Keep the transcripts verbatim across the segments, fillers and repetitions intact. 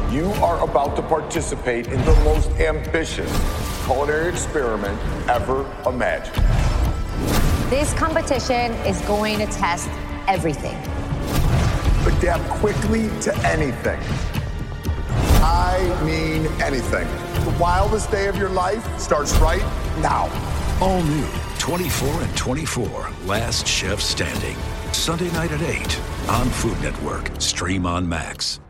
You are about to participate in the most ambitious culinary experiment ever imagined. This competition is going to test everything. Adapt quickly to anything. I mean anything. The wildest day of your life starts right now. All new, twenty-four and twenty-four, Last Chef Standing. Sunday night at eight on Food Network. Stream on Max.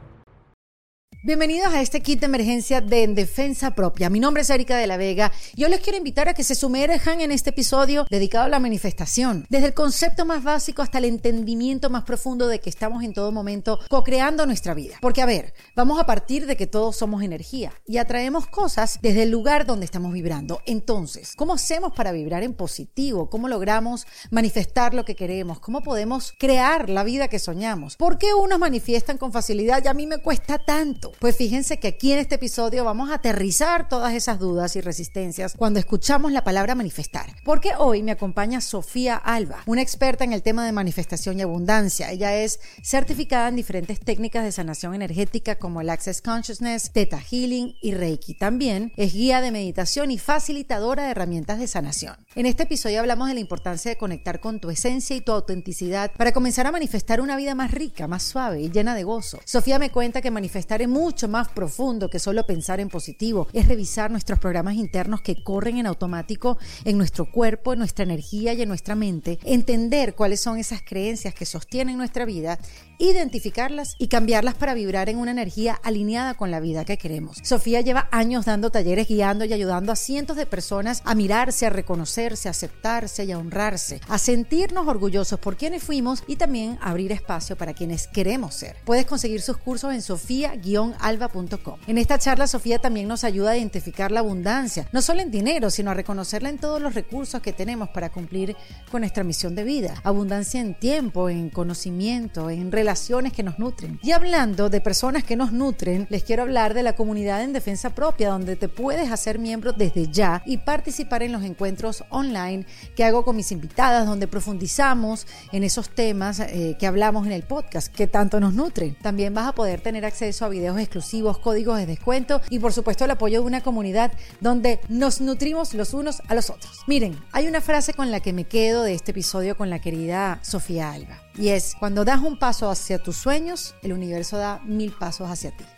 Bienvenidos a este kit de emergencia de En Defensa Propia. Mi nombre es Erika de la Vega y yo les quiero invitar a que se sumerjan en este episodio dedicado a la manifestación. Desde el concepto más básico hasta el entendimiento más profundo de que estamos en todo momento co-creando nuestra vida. Porque a ver, vamos a partir de que todos somos energía y atraemos cosas desde el lugar donde estamos vibrando. Entonces, ¿cómo hacemos para vibrar en positivo? ¿Cómo logramos manifestar lo que queremos? ¿Cómo podemos crear la vida que soñamos? ¿Por qué unos manifiestan con facilidad y a mí me cuesta tanto? Pues fíjense que aquí en este episodio vamos a aterrizar todas esas dudas y resistencias cuando escuchamos la palabra manifestar. Porque hoy me acompaña Sofía Alba, una experta en el tema de manifestación y abundancia. Ella es certificada en diferentes técnicas de sanación energética como el Access Consciousness, Theta Healing y Reiki. También es guía de meditación y facilitadora de herramientas de sanación. En este episodio hablamos de la importancia de conectar con tu esencia y tu autenticidad para comenzar a manifestar una vida más rica, más suave y llena de gozo. Sofía me cuenta que manifestar es mucho más profundo que solo pensar en positivo. Es revisar nuestros programas internos que corren en automático en nuestro cuerpo, en nuestra energía y en nuestra mente. Entender cuáles son esas creencias que sostienen nuestra vida, identificarlas y cambiarlas para vibrar en una energía alineada con la vida que queremos. Sofía lleva años dando talleres, guiando y ayudando a cientos de personas a mirarse, a reconocerse, a aceptarse y a honrarse, a sentirnos orgullosos por quienes fuimos y también a abrir espacio para quienes queremos ser. Puedes conseguir sus cursos en sofía guion alba punto com. En esta charla, Sofía también nos ayuda a identificar la abundancia, no solo en dinero, sino a reconocerla en todos los recursos que tenemos para cumplir con nuestra misión de vida. Abundancia en tiempo, en conocimiento, en relaciones que nos nutren. Y hablando de personas que nos nutren, les quiero hablar de la comunidad En Defensa Propia, donde te puedes hacer miembro desde ya y participar en los encuentros online que hago con mis invitadas, donde profundizamos en esos temas eh, que hablamos en el podcast, que tanto nos nutren. También vas a poder tener acceso a videos exclusivos, códigos de descuento y por supuesto el apoyo de una comunidad donde nos nutrimos los unos a los otros. Miren, hay una frase con la que me quedo de este episodio con la querida Sofía Alba y es: cuando das un paso hacia tus sueños, el universo da mil pasos hacia ti.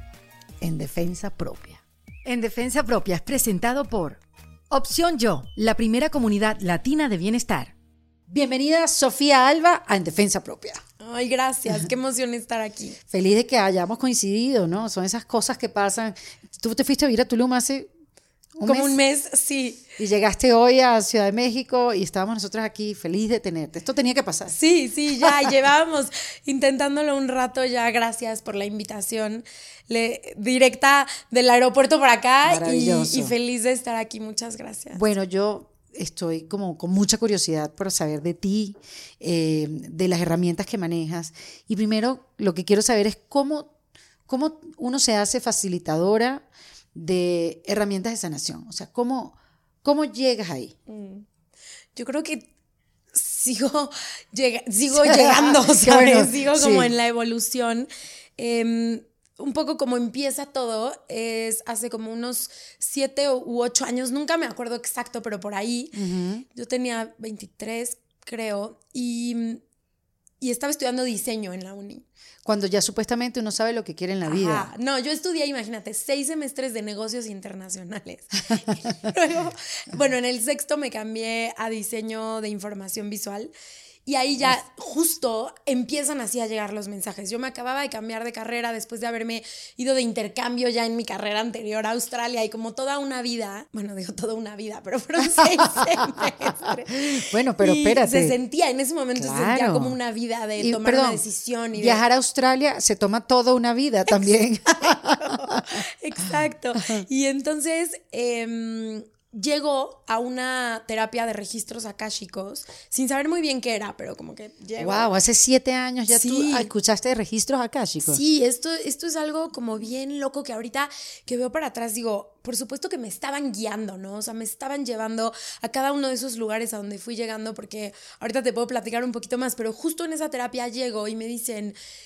En Defensa Propia. En Defensa Propia es presentado por Opción Yo, la primera comunidad latina de bienestar. Bienvenida Sofía Alba a En Defensa Propia. Ay, gracias, qué emoción estar aquí. Feliz de que hayamos coincidido, ¿no? Son esas cosas que pasan. Tú te fuiste a vivir a Tulum hace un Como mes, un mes, sí. Y llegaste hoy a Ciudad de México y estábamos nosotros aquí feliz de tenerte. Esto tenía que pasar. Sí, sí, ya llevábamos intentándolo un rato ya. Gracias por la invitación. Le, directa del aeropuerto para acá y, y feliz de estar aquí. Muchas gracias. Bueno, yo estoy como con mucha curiosidad por saber de ti, eh, de las herramientas que manejas. Y primero lo que quiero saber es cómo, cómo uno se hace facilitadora de herramientas de sanación. O sea, ¿cómo, cómo llegas ahí? Yo creo que sigo, llega, sigo llegando, ¿sabes? Bueno, sigo como sí. en la evolución. Eh, Un poco como empieza todo es hace como unos siete u ocho años, nunca me acuerdo exacto, pero por ahí. Uh-huh. Yo tenía veintitrés, creo, y, y estaba estudiando diseño en la uni. Cuando ya supuestamente uno sabe lo que quiere en la Ajá. vida. No, yo estudié, imagínate, seis semestres de negocios internacionales. Luego, bueno, en el sexto me cambié a diseño de información visual. Y ahí ya justo empiezan así a llegar los mensajes. Yo me acababa de cambiar de carrera después de haberme ido de intercambio ya en mi carrera anterior a Australia y como toda una vida, bueno, digo toda una vida, pero fueron seis semestres. Bueno, pero y espérate. se sentía, en ese momento claro. se sentía como una vida de y, tomar perdón, una decisión. Y viajar de... a Australia se toma toda una vida también. Exacto. Exacto. Y entonces... Eh, Llegó a una terapia de registros akáshicos sin saber muy bien qué era, pero como que llegó. Wow, hace siete años ya sí. tú escuchaste de registros akáshicos. Sí, esto, esto es algo como bien loco que ahorita que veo para atrás digo, por supuesto que me estaban guiando, ¿no? O sea, me estaban llevando a cada uno de esos lugares a donde fui llegando, porque ahorita te puedo platicar un poquito más, pero justo en esa terapia llego y me dicen...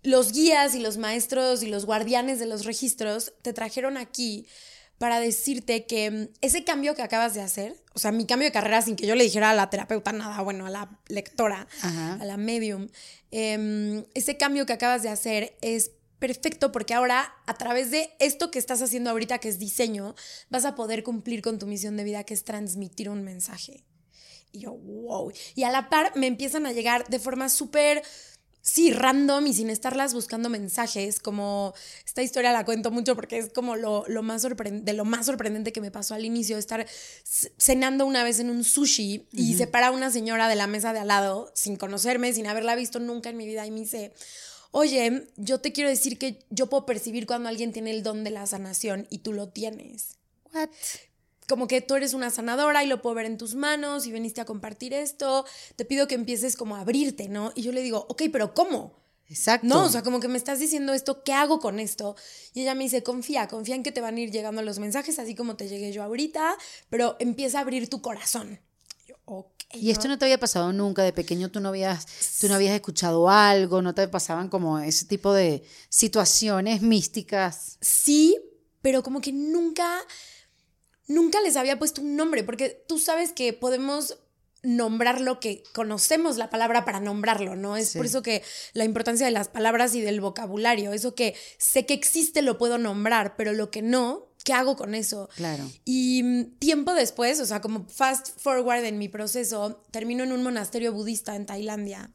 los guías y los maestros y los guardianes de los registros te trajeron aquí para decirte que ese cambio que acabas de hacer, o sea, mi cambio de carrera sin que yo le dijera a la terapeuta nada, bueno, a la lectora, Ajá. a la medium, eh, ese cambio que acabas de hacer es perfecto porque ahora, a través de esto que estás haciendo ahorita, que es diseño, vas a poder cumplir con tu misión de vida, que es transmitir un mensaje. Y yo, wow. Y a la par me empiezan a llegar de forma súper... Sí, random y sin estarlas buscando mensajes, como esta historia la cuento mucho porque es como lo, lo más sorprend- de lo más sorprendente que me pasó al inicio, estar cenando una vez en un sushi y uh-huh. se para una señora de la mesa de al lado, sin conocerme, sin haberla visto nunca en mi vida, y me dice, oye, yo te quiero decir que yo puedo percibir cuando alguien tiene el don de la sanación y tú lo tienes. What? Como que tú eres una sanadora y lo puedo ver en tus manos y viniste a compartir esto, te pido que empieces como a abrirte, ¿no? Y yo le digo, ok, pero ¿cómo? Exacto. No, o sea, como que me estás diciendo esto, ¿qué hago con esto? Y ella me dice, confía, confía en que te van a ir llegando los mensajes, así como te llegué yo ahorita, pero empieza a abrir tu corazón. Y yo, ok. ¿Y esto no te había pasado nunca? De pequeño tú no habías, tú no habías escuchado algo, no te pasaban como ese tipo de situaciones místicas. Sí, pero como que nunca... Nunca les había puesto un nombre, porque tú sabes que podemos nombrar lo que conocemos la palabra para nombrarlo, ¿no? Es sí. por eso que la importancia de las palabras y del vocabulario, eso que sé que existe lo puedo nombrar, pero lo que no, ¿qué hago con eso? Claro. Y tiempo después, o sea, como fast forward en mi proceso, termino en un monasterio budista en Tailandia.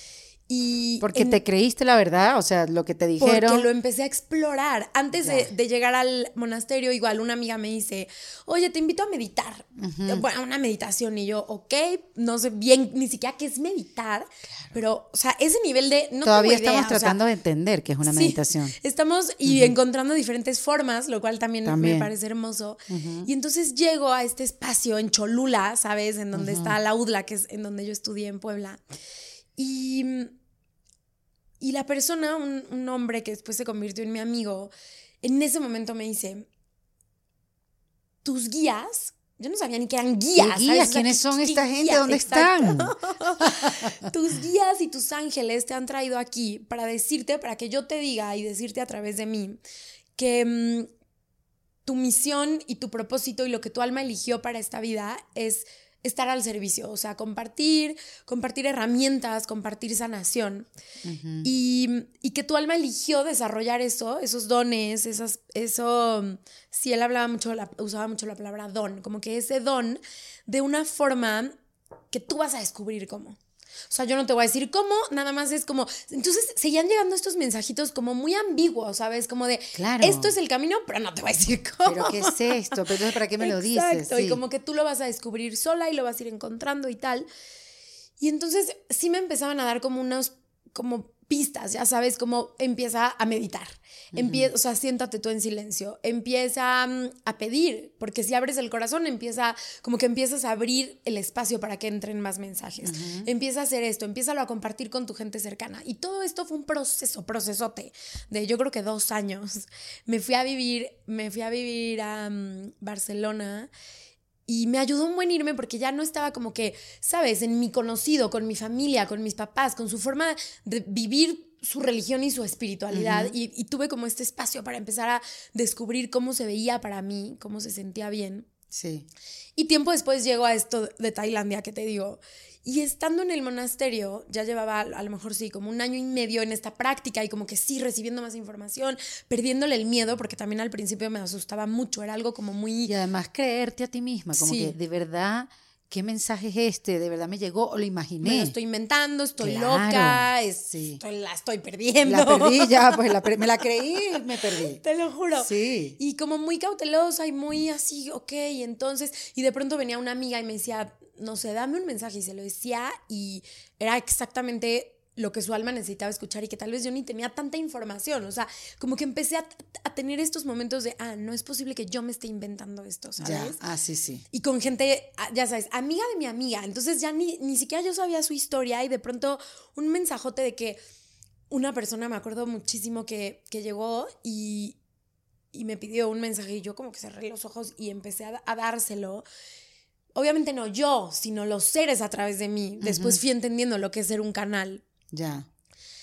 Y porque en, te creíste la verdad, o sea, lo que te dijeron. Porque lo empecé a explorar. Antes de, de llegar al monasterio, igual una amiga me dice, oye, te invito a meditar. Uh-huh. Bueno, una meditación. Y yo, ok, no sé bien ni siquiera qué es meditar, claro. pero, o sea, ese nivel de... No Todavía tengo idea, estamos tratando o sea, de entender qué es una sí, meditación. Estamos y uh-huh. encontrando diferentes formas, lo cual también, también. me parece hermoso. Uh-huh. Y entonces llego a este espacio en Cholula, ¿sabes? En donde uh-huh. está la U D L A, que es en donde yo estudié en Puebla. Y... Y la persona, un, un hombre que después se convirtió en mi amigo, en ese momento me dice, tus guías, yo no sabía ni que eran guías. ¿Qué guías? ¿Quiénes son esta gente? Guía? ¿Dónde Exacto. están? Tus guías y tus ángeles te han traído aquí para decirte, para que yo te diga y decirte a través de mí que mmm, tu misión y tu propósito y lo que tu alma eligió para esta vida es estar al servicio, o sea, compartir, compartir herramientas, compartir sanación. Uh-huh. Y, y que tu alma eligió desarrollar eso, esos dones, esas, eso, sí, él hablaba mucho, la, usaba mucho la palabra don, como que ese don de una forma que tú vas a descubrir cómo. O sea, yo no te voy a decir cómo, nada más es como... Entonces, seguían llegando estos mensajitos como muy ambiguos, ¿sabes? Como de, claro. esto es el camino, pero no te voy a decir cómo. ¿Pero qué es esto? ¿Pero entonces para qué me lo dices? Exacto, sí. Y como que tú lo vas a descubrir sola y lo vas a ir encontrando y tal. Y entonces, sí me empezaban a dar como unos... como pistas, ya sabes, como empieza a meditar, uh-huh. empieza, o sea, siéntate tú en silencio, empieza um, a pedir, porque si abres el corazón, empieza, como que empiezas a abrir el espacio para que entren más mensajes, uh-huh. empieza a hacer esto, empiézalo a compartir con tu gente cercana, y todo esto fue un proceso, procesote, de yo creo que dos años, me fui a vivir, me fui a vivir a um, Barcelona. Y me ayudó un buen irme porque ya no estaba como que, ¿sabes? En mi conocido, con mi familia, con mis papás, con su forma de vivir su religión y su espiritualidad. Uh-huh. y, y tuve como este espacio para empezar a descubrir cómo se veía para mí, cómo se sentía bien. Sí. Y tiempo después llego a esto de Tailandia que te digo. Y estando en el monasterio, ya llevaba a lo mejor sí, como un año y medio en esta práctica y como que sí, recibiendo más información, perdiéndole el miedo, porque también al principio me asustaba mucho, era algo como muy... Y además creerte a ti misma, como sí. que de verdad, ¿qué mensaje es este? ¿De verdad me llegó o lo imaginé? Me lo estoy inventando, estoy claro, loca, es, sí. estoy, la estoy perdiendo. La perdí ya, pues la, me la creí y me perdí. Te lo juro. Sí. Y como muy cautelosa y muy así, ok, y entonces, y de pronto venía una amiga y me decía... no sé, dame un mensaje, y se lo decía y era exactamente lo que su alma necesitaba escuchar y que tal vez yo ni tenía tanta información, o sea, como que empecé a, a tener estos momentos de, ah, no es posible que yo me esté inventando esto, ¿sabes? Ya, ah, sí, sí. Y con gente, ya sabes, amiga de mi amiga, entonces ya ni, ni siquiera yo sabía su historia y de pronto un mensajote de que una persona, me acuerdo muchísimo que, que llegó y, y me pidió un mensaje y yo como que cerré los ojos y empecé a, a dárselo. Obviamente no yo, sino los seres a través de mí. Después uh-huh. fui entendiendo lo que es ser un canal. Ya.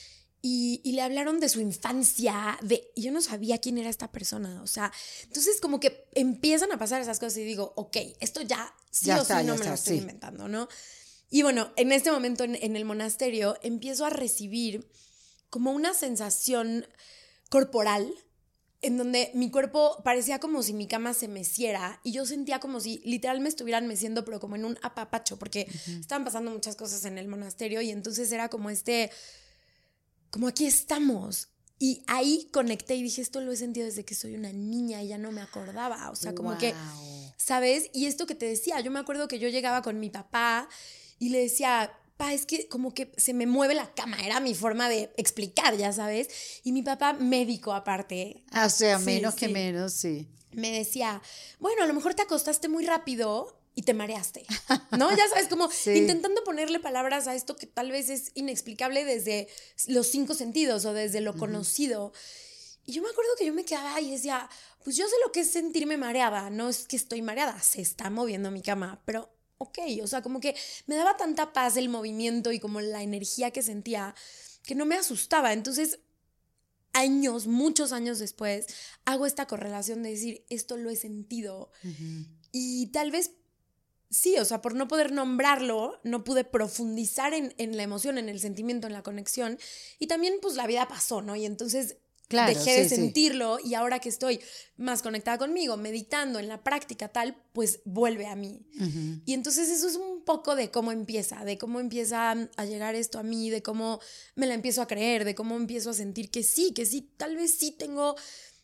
Y, y le hablaron de su infancia, de, y yo no sabía quién era esta persona, o sea, entonces como que empiezan a pasar esas cosas y digo, ok, esto ya sí Ya o está, sí no ya me lo está, estoy sí. inventando, ¿no? Y bueno, en este momento en, en el monasterio empiezo a recibir como una sensación corporal en donde mi cuerpo parecía como si mi cama se meciera y yo sentía como si literal me estuvieran meciendo, pero como en un apapacho, porque uh-huh. estaban pasando muchas cosas en el monasterio y entonces era como este... como aquí estamos. Y ahí conecté y dije, esto lo he sentido desde que soy una niña y ya no me acordaba. O sea, como wow. que, ¿sabes? Y esto que te decía, yo me acuerdo que yo llegaba con mi papá y le decía, pa, es que como que se me mueve la cama. Era mi forma de explicar, ya sabes. Y mi papá, médico aparte. Ah, o sea, sí, menos sí. que menos, sí. Me decía, bueno, a lo mejor te acostaste muy rápido y te mareaste, ¿no? Ya sabes, como sí. intentando ponerle palabras a esto que tal vez es inexplicable desde los cinco sentidos o desde lo uh-huh. conocido. Y yo me acuerdo que yo me quedaba y decía, pues yo sé lo que es sentirme mareada, no es que estoy mareada, se está moviendo mi cama, pero ok, o sea, como que me daba tanta paz el movimiento y como la energía que sentía que no me asustaba. Entonces, años, muchos años después, hago esta correlación de decir, esto lo he sentido. Uh-huh. Y tal vez sí, o sea, por no poder nombrarlo, no pude profundizar en, en la emoción, en el sentimiento, en la conexión. Y también, pues, la vida pasó, ¿no? Y entonces claro, dejé sí, de sentirlo sí. y ahora que estoy más conectada conmigo, meditando en la práctica tal, pues vuelve a mí. Uh-huh. Y entonces eso es un poco de cómo empieza, de cómo empieza a llegar esto a mí, de cómo me la empiezo a creer, de cómo empiezo a sentir que sí, que sí, tal vez sí tengo...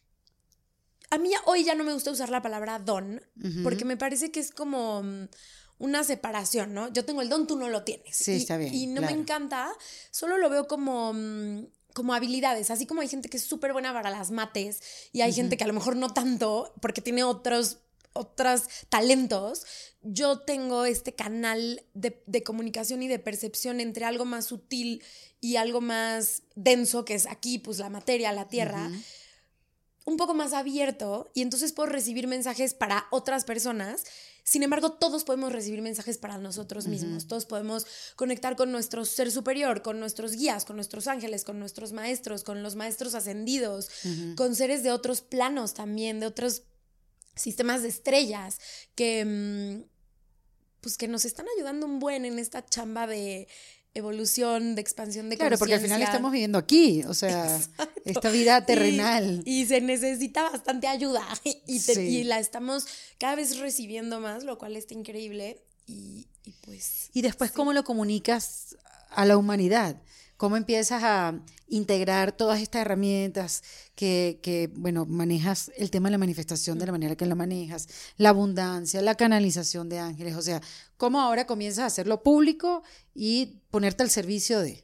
A mí hoy ya no me gusta usar la palabra don, uh-huh. porque me parece que es como una separación, ¿no? Yo tengo el don, tú no lo tienes. Sí, y, está bien. Y no claro. me encanta, solo lo veo como, como habilidades. Así como hay gente que es súper buena para las mates y hay uh-huh. gente que a lo mejor no tanto porque tiene otros, otros talentos. Yo tengo este canal de, de comunicación y de percepción entre algo más sutil y algo más denso, que es aquí, pues la materia, la tierra. Uh-huh. Un poco más abierto y entonces puedo recibir mensajes para otras personas. Sin embargo, todos podemos recibir mensajes para nosotros mismos. Uh-huh. Todos podemos conectar con nuestro ser superior, con nuestros guías, con nuestros ángeles, con nuestros maestros, con los maestros ascendidos, uh-huh. con seres de otros planos también, de otros sistemas de estrellas que, pues, que nos están ayudando un buen en esta chamba de evolución, de expansión de conciencia. Claro, porque al final estamos viviendo aquí, o sea, exacto. Esta vida terrenal. Y, y se necesita bastante ayuda y, te, sí. y la estamos cada vez recibiendo más, lo cual está increíble y, y pues... Y después, sí. ¿cómo lo comunicas a la humanidad? ¿Cómo empiezas a integrar todas estas herramientas que, que, bueno, manejas el tema de la manifestación de la manera que la manejas, la abundancia, la canalización de ángeles? O sea, ¿cómo ahora comienzas a hacerlo público y ponerte al servicio de...?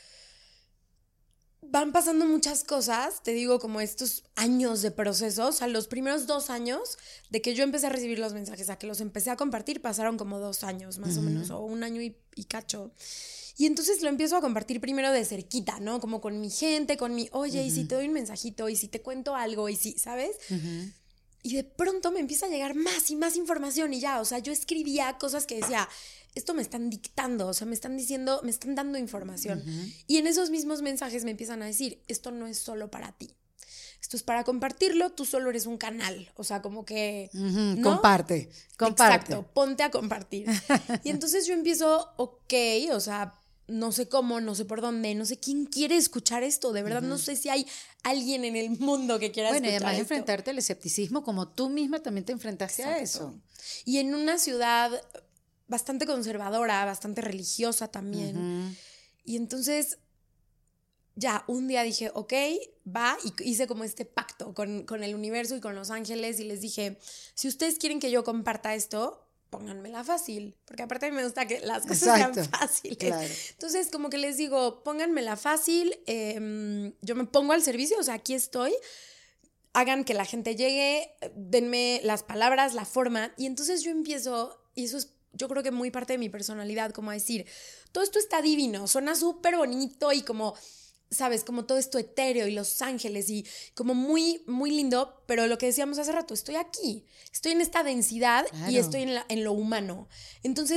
Van pasando muchas cosas, te digo, como estos años de procesos. A los primeros dos años de que yo empecé a recibir los mensajes, a que los empecé a compartir, pasaron como dos años más uh-huh. o menos, o un año y, y cacho. Y entonces lo empiezo a compartir primero de cerquita, ¿no? Como con mi gente, con mi, oye, uh-huh. y si te doy un mensajito, y si te cuento algo, y si, ¿sabes? Uh-huh. Y de pronto me empieza a llegar más y más información y ya, o sea, yo escribía cosas que decía, esto me están dictando, o sea, me están diciendo, me están dando información. Uh-huh. Y en esos mismos mensajes me empiezan a decir, esto no es solo para ti. Esto es para compartirlo, tú solo eres un canal, o sea, como que... Uh-huh, ¿no? Comparte, comparte. Exacto, ponte a compartir. Y entonces yo empiezo, ok, o sea... No sé cómo, no sé por dónde, no sé quién quiere escuchar esto. De verdad, uh-huh. no sé si hay alguien en el mundo que quiera bueno, escuchar esto. Bueno, y además esto. Enfrentarte al escepticismo como tú misma también te enfrentaste Exacto. a eso. Y en una ciudad bastante conservadora, bastante religiosa también. Uh-huh. Y entonces, ya, un día dije, ok, va, y hice como este pacto con, con el universo y con los ángeles y les dije, si ustedes quieren que yo comparta esto... pónganmela fácil, porque aparte a mí me gusta que las cosas Exacto, sean fáciles. Claro. Entonces, como que les digo, pónganmela fácil, eh, yo me pongo al servicio, o sea, aquí estoy, hagan que la gente llegue, denme las palabras, la forma, y entonces yo empiezo, y eso es yo creo que muy parte de mi personalidad, como a decir, todo esto está divino, suena súper bonito y como... ¿sabes? Como todo esto etéreo y los ángeles y como muy, muy lindo, pero lo que decíamos hace rato, estoy aquí, estoy en esta densidad claro. y estoy en, la, en lo humano. Entonces,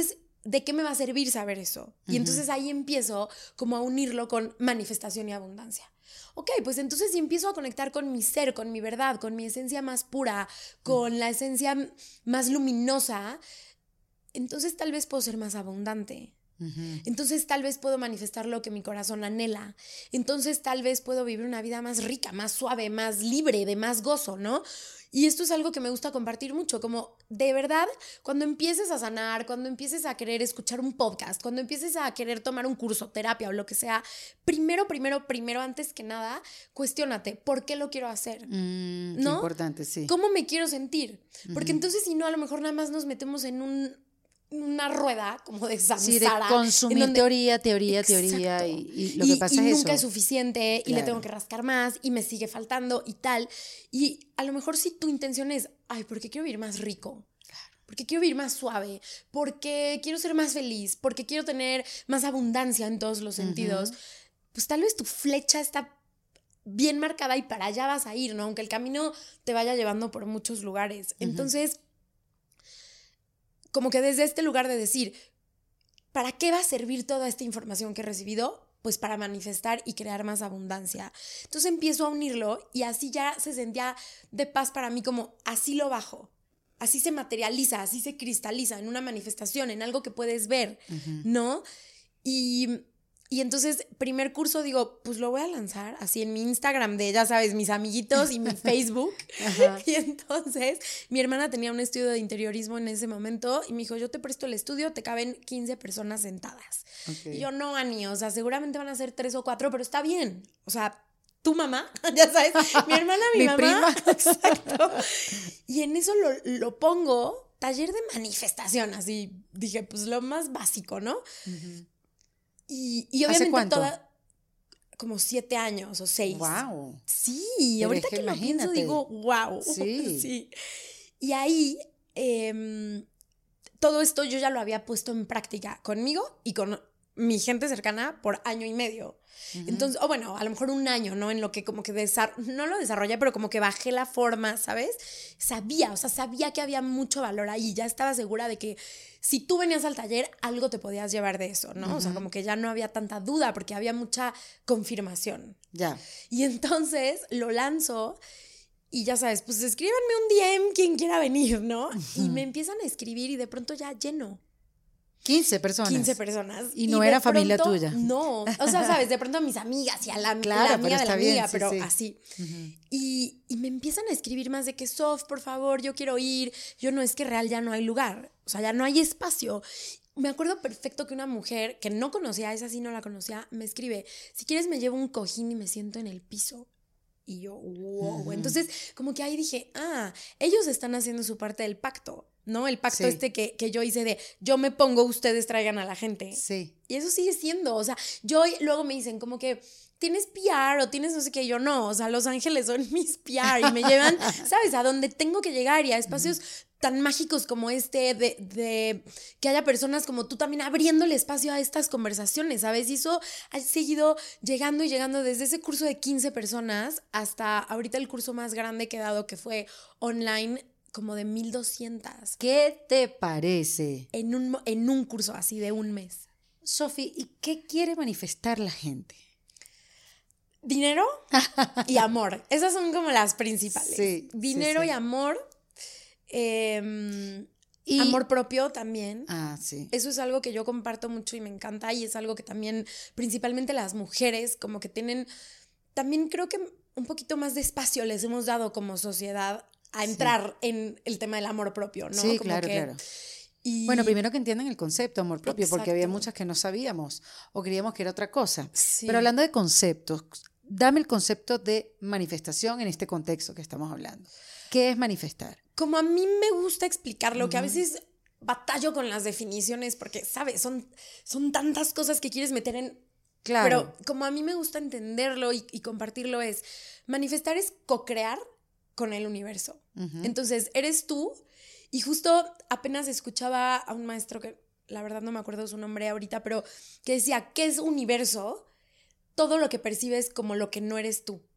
¿de qué me va a servir saber eso? Y uh-huh. entonces ahí empiezo como a unirlo con manifestación y abundancia. Ok, pues entonces si empiezo a conectar con mi ser, con mi verdad, con mi esencia más pura, con uh-huh. la esencia más luminosa, entonces tal vez puedo ser más abundante. Uh-huh. Entonces tal vez puedo manifestar lo que mi corazón anhela. Entonces tal vez puedo vivir una vida más rica, más suave, más libre, de más gozo, ¿no? Y esto es algo que me gusta compartir mucho, como de verdad, cuando empieces a sanar, cuando empieces a querer escuchar un podcast, cuando empieces a querer tomar un curso, terapia o lo que sea, primero, primero, primero, antes que nada, cuestiónate, ¿por qué lo quiero hacer? Mm, ¿no? Qué importante, sí. ¿Cómo me quiero sentir? Porque uh-huh. entonces si no, a lo mejor nada más nos metemos en un... una rueda como de samsara. Sí, de consumir donde, teoría, teoría, exacto. teoría y, y lo que pasa y, es y eso. nunca es suficiente claro. y le tengo que rascar más y me sigue faltando y tal. Y a lo mejor si tu intención es, ay, porque quiero vivir más rico, claro. porque quiero vivir más suave, porque quiero ser más feliz, porque quiero tener más abundancia en todos los sentidos, uh-huh. pues tal vez tu flecha está bien marcada y para allá vas a ir, ¿no? Aunque el camino te vaya llevando por muchos lugares. Uh-huh. Entonces... como que desde este lugar de decir, ¿para qué va a servir toda esta información que he recibido? Pues para manifestar y crear más abundancia. Entonces empiezo a unirlo y así ya se sentía de paz para mí, como así lo bajo. Así se materializa, así se cristaliza en una manifestación, en algo que puedes ver, uh-huh. ¿no? Y... Y entonces, primer curso, digo, pues lo voy a lanzar así en mi Instagram de, ya sabes, mis amiguitos y mi Facebook. Ajá. Y entonces, mi hermana tenía un estudio de interiorismo en ese momento y me dijo, yo te presto el estudio, te caben quince personas sentadas. Okay. Y yo, no, Ani, o sea, seguramente van a ser tres o cuatro, pero está bien. O sea, tu mamá, ya sabes, mi hermana, mi, mi mamá. Prima. Exacto. Y en eso lo, lo pongo, taller de manifestación, así dije, pues lo más básico, ¿no? Uh-huh. Y, y obviamente ¿Hace cuánto? Toda, como siete años o seis. Wow. Sí, pero ahorita es que, que lo pienso digo, wow. Sí. sí. Y ahí, eh, todo esto yo ya lo había puesto en práctica conmigo y con mi gente cercana por año y medio. Uh-huh. Entonces, o oh, bueno, a lo mejor un año, ¿no? En lo que como que desar- no lo desarrollé, pero como que bajé la forma, ¿sabes? Sabía, o sea, sabía que había mucho valor ahí. Ya estaba segura de que si tú venías al taller, algo te podías llevar de eso, ¿no? Uh-huh. O sea, como que ya no había tanta duda porque había mucha confirmación. Ya. Y entonces lo lanzo y ya sabes, pues escríbanme un D M quien quiera venir, ¿no? Uh-huh. Y me empiezan a escribir y de pronto ya lleno. quince personas. quince personas. Y no y era familia pronto, tuya. No, o sea, sabes, de pronto a mis amigas y a la, claro, la amiga de la amiga, bien, sí, pero sí. así. Uh-huh. Y, y me empiezan a escribir más de que, Sof, por favor, yo quiero ir. Yo, no, es que real ya no hay lugar. O sea, ya no hay espacio. Me acuerdo perfecto que una mujer que no conocía, esa sí no la conocía, me escribe, si quieres me llevo un cojín y me siento en el piso. Y yo, wow. Uh-huh. Entonces, como que ahí dije, ah, ellos están haciendo su parte del pacto, ¿no? El pacto sí. este que, que yo hice de, yo me pongo, ustedes traigan a la gente. Sí. Y eso sigue siendo, o sea, yo luego me dicen como que, ¿tienes P R o tienes no sé qué? Yo no, o sea, Los Ángeles son mis P R y me llevan, ¿sabes? A donde tengo que llegar y a espacios uh-huh. tan mágicos como este, de, de que haya personas como tú también abriéndole espacio a estas conversaciones, ¿sabes? Y eso ha seguido llegando y llegando desde ese curso de quince personas hasta ahorita el curso más grande que he dado, que fue online, como de mil doscientas. ¿Qué te parece? En un, en un curso así de un mes. Sofi, ¿y qué quiere manifestar la gente? Dinero y amor. Esas son como las principales. Sí, Dinero sí, sí. y amor. Eh, y, amor propio también. Ah, sí. Eso es algo que yo comparto mucho y me encanta. Y es algo que también, principalmente las mujeres, como que tienen... También creo que un poquito más de espacio les hemos dado como sociedad a entrar sí. en el tema del amor propio, ¿no? Sí, como claro, que, claro. Y... Bueno, primero que entiendan el concepto amor propio, Exacto. porque había muchas que no sabíamos o creíamos que era otra cosa. Sí. Pero hablando de conceptos, dame el concepto de manifestación en este contexto que estamos hablando. ¿Qué es manifestar? Como a mí me gusta explicarlo, uh-huh. que a veces batallo con las definiciones porque, ¿sabes? Son, son tantas cosas que quieres meter en... Claro. Pero como a mí me gusta entenderlo y, y compartirlo es, manifestar es co-crear con el universo. Uh-huh. Entonces, eres tú y justo apenas escuchaba a un maestro que la verdad no me acuerdo su nombre ahorita, pero que decía, ¿qué es universo? Todo lo que percibes como lo que no eres tú.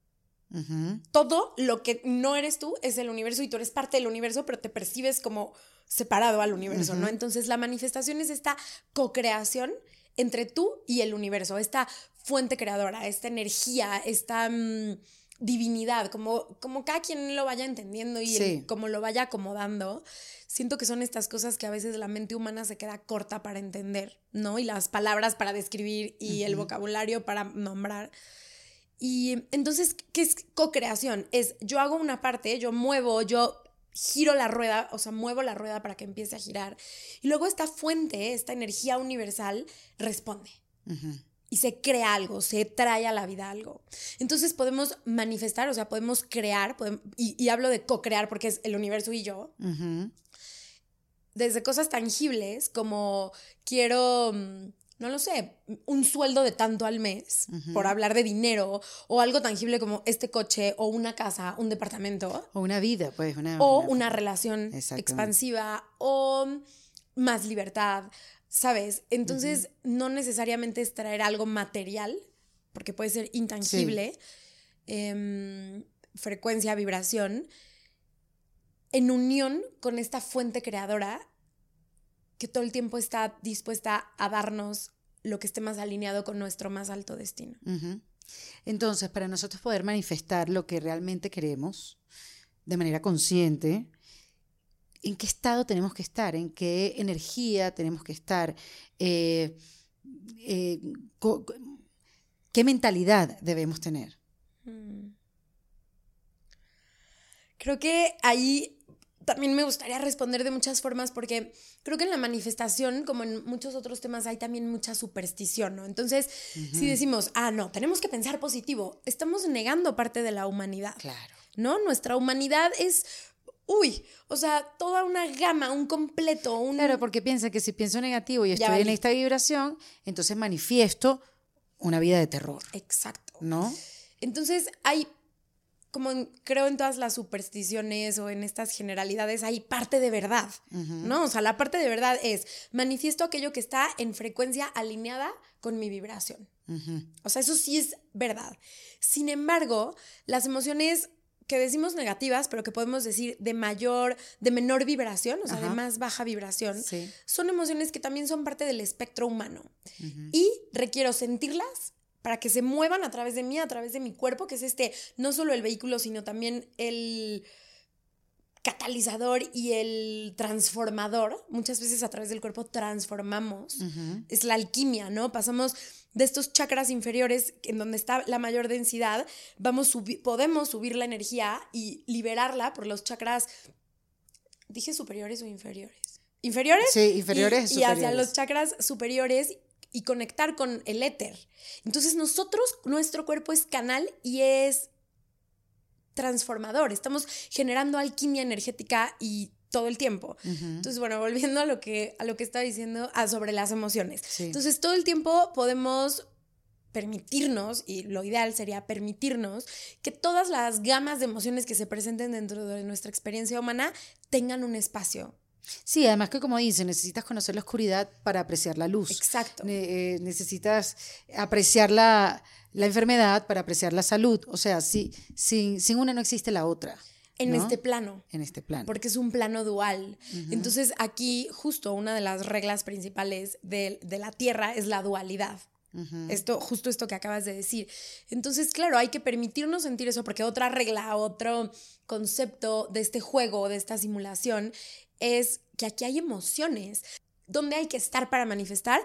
Uh-huh. Todo lo que no eres tú es el universo y tú eres parte del universo, pero te percibes como separado al universo, uh-huh. ¿no? Entonces la manifestación es esta co-creación entre tú y el universo, esta fuente creadora, esta energía, esta mmm, divinidad, como, como cada quien lo vaya entendiendo y sí. el, como lo vaya acomodando. Siento que son estas cosas que a veces la mente humana se queda corta para entender, ¿no? Y las palabras para describir y uh-huh. el vocabulario para nombrar. Y entonces, ¿qué es co-creación? Es yo hago una parte, yo muevo, yo giro la rueda, o sea, muevo la rueda para que empiece a girar. Y luego esta fuente, esta energía universal, responde. Uh-huh. Y se crea algo, se trae a la vida algo. Entonces podemos manifestar, o sea, podemos crear, podemos, y, y hablo de co-crear porque es el universo y yo, uh-huh. desde cosas tangibles como quiero, no lo sé, un sueldo de tanto al mes, uh-huh. por hablar de dinero, o algo tangible como este coche, o una casa, un departamento. O una vida, pues. Una, o una, una relación expansiva, o más libertad, ¿sabes? Entonces, uh-huh. no necesariamente es traer algo material, porque puede ser intangible, sí. eh, frecuencia, vibración, en unión con esta fuente creadora que todo el tiempo está dispuesta a darnos lo que esté más alineado con nuestro más alto destino. Uh-huh. Entonces, para nosotros poder manifestar lo que realmente queremos de manera consciente, ¿en qué estado tenemos que estar? ¿En qué energía tenemos que estar? Eh, eh, co- ¿Qué mentalidad debemos tener? Hmm. Creo que ahí también me gustaría responder de muchas formas porque creo que en la manifestación, como en muchos otros temas, hay también mucha superstición, ¿no? Entonces, uh-huh. si decimos, ah, no, tenemos que pensar positivo, estamos negando parte de la humanidad. Claro. ¿No? Nuestra humanidad es... Uy, o sea, toda una gama, un completo. Un... Claro, porque piensa que si pienso negativo y estoy en esta vibración, entonces manifiesto una vida de terror. Exacto. ¿No? Entonces hay, como en, creo en todas las supersticiones o en estas generalidades, hay parte de verdad, uh-huh. ¿no? O sea, la parte de verdad es manifiesto aquello que está en frecuencia alineada con mi vibración. Uh-huh. O sea, eso sí es verdad. Sin embargo, las emociones que decimos negativas, pero que podemos decir de mayor, de menor vibración, o sea, ajá. de más baja vibración, sí. son emociones que también son parte del espectro humano. Uh-huh. Y requiero sentirlas para que se muevan a través de mí, a través de mi cuerpo, que es este, no solo el vehículo, sino también el catalizador y el transformador. Muchas veces a través del cuerpo transformamos. Uh-huh. Es la alquimia, ¿no? Pasamos de estos chakras inferiores, en donde está la mayor densidad, vamos subi- podemos subir la energía y liberarla por los chakras, ¿dije superiores o inferiores? ¿Inferiores? Sí, inferiores y, superiores. Y hacia los chakras superiores y conectar con el éter. Entonces nosotros, nuestro cuerpo es canal y es transformador. Estamos generando alquimia energética y todo el tiempo. Uh-huh. Entonces, bueno, volviendo a lo que, a lo que estaba diciendo ah, sobre las emociones. Sí. Entonces, todo el tiempo podemos permitirnos, y lo ideal sería permitirnos, que todas las gamas de emociones que se presenten dentro de nuestra experiencia humana tengan un espacio. Sí, además que como dicen, necesitas conocer la oscuridad para apreciar la luz. Exacto. Ne- eh, necesitas apreciar la, la enfermedad para apreciar la salud. O sea, sí, sin, sin una no existe la otra. En ¿no? este plano. En este plano. Porque es un plano dual. Uh-huh. Entonces, aquí justo una de las reglas principales de, de la Tierra es la dualidad. Uh-huh. Esto, justo esto que acabas de decir. Entonces, claro, hay que permitirnos sentir eso, porque otra regla, otro concepto de este juego, de esta simulación, es que aquí hay emociones. ¿Dónde hay que estar para manifestar?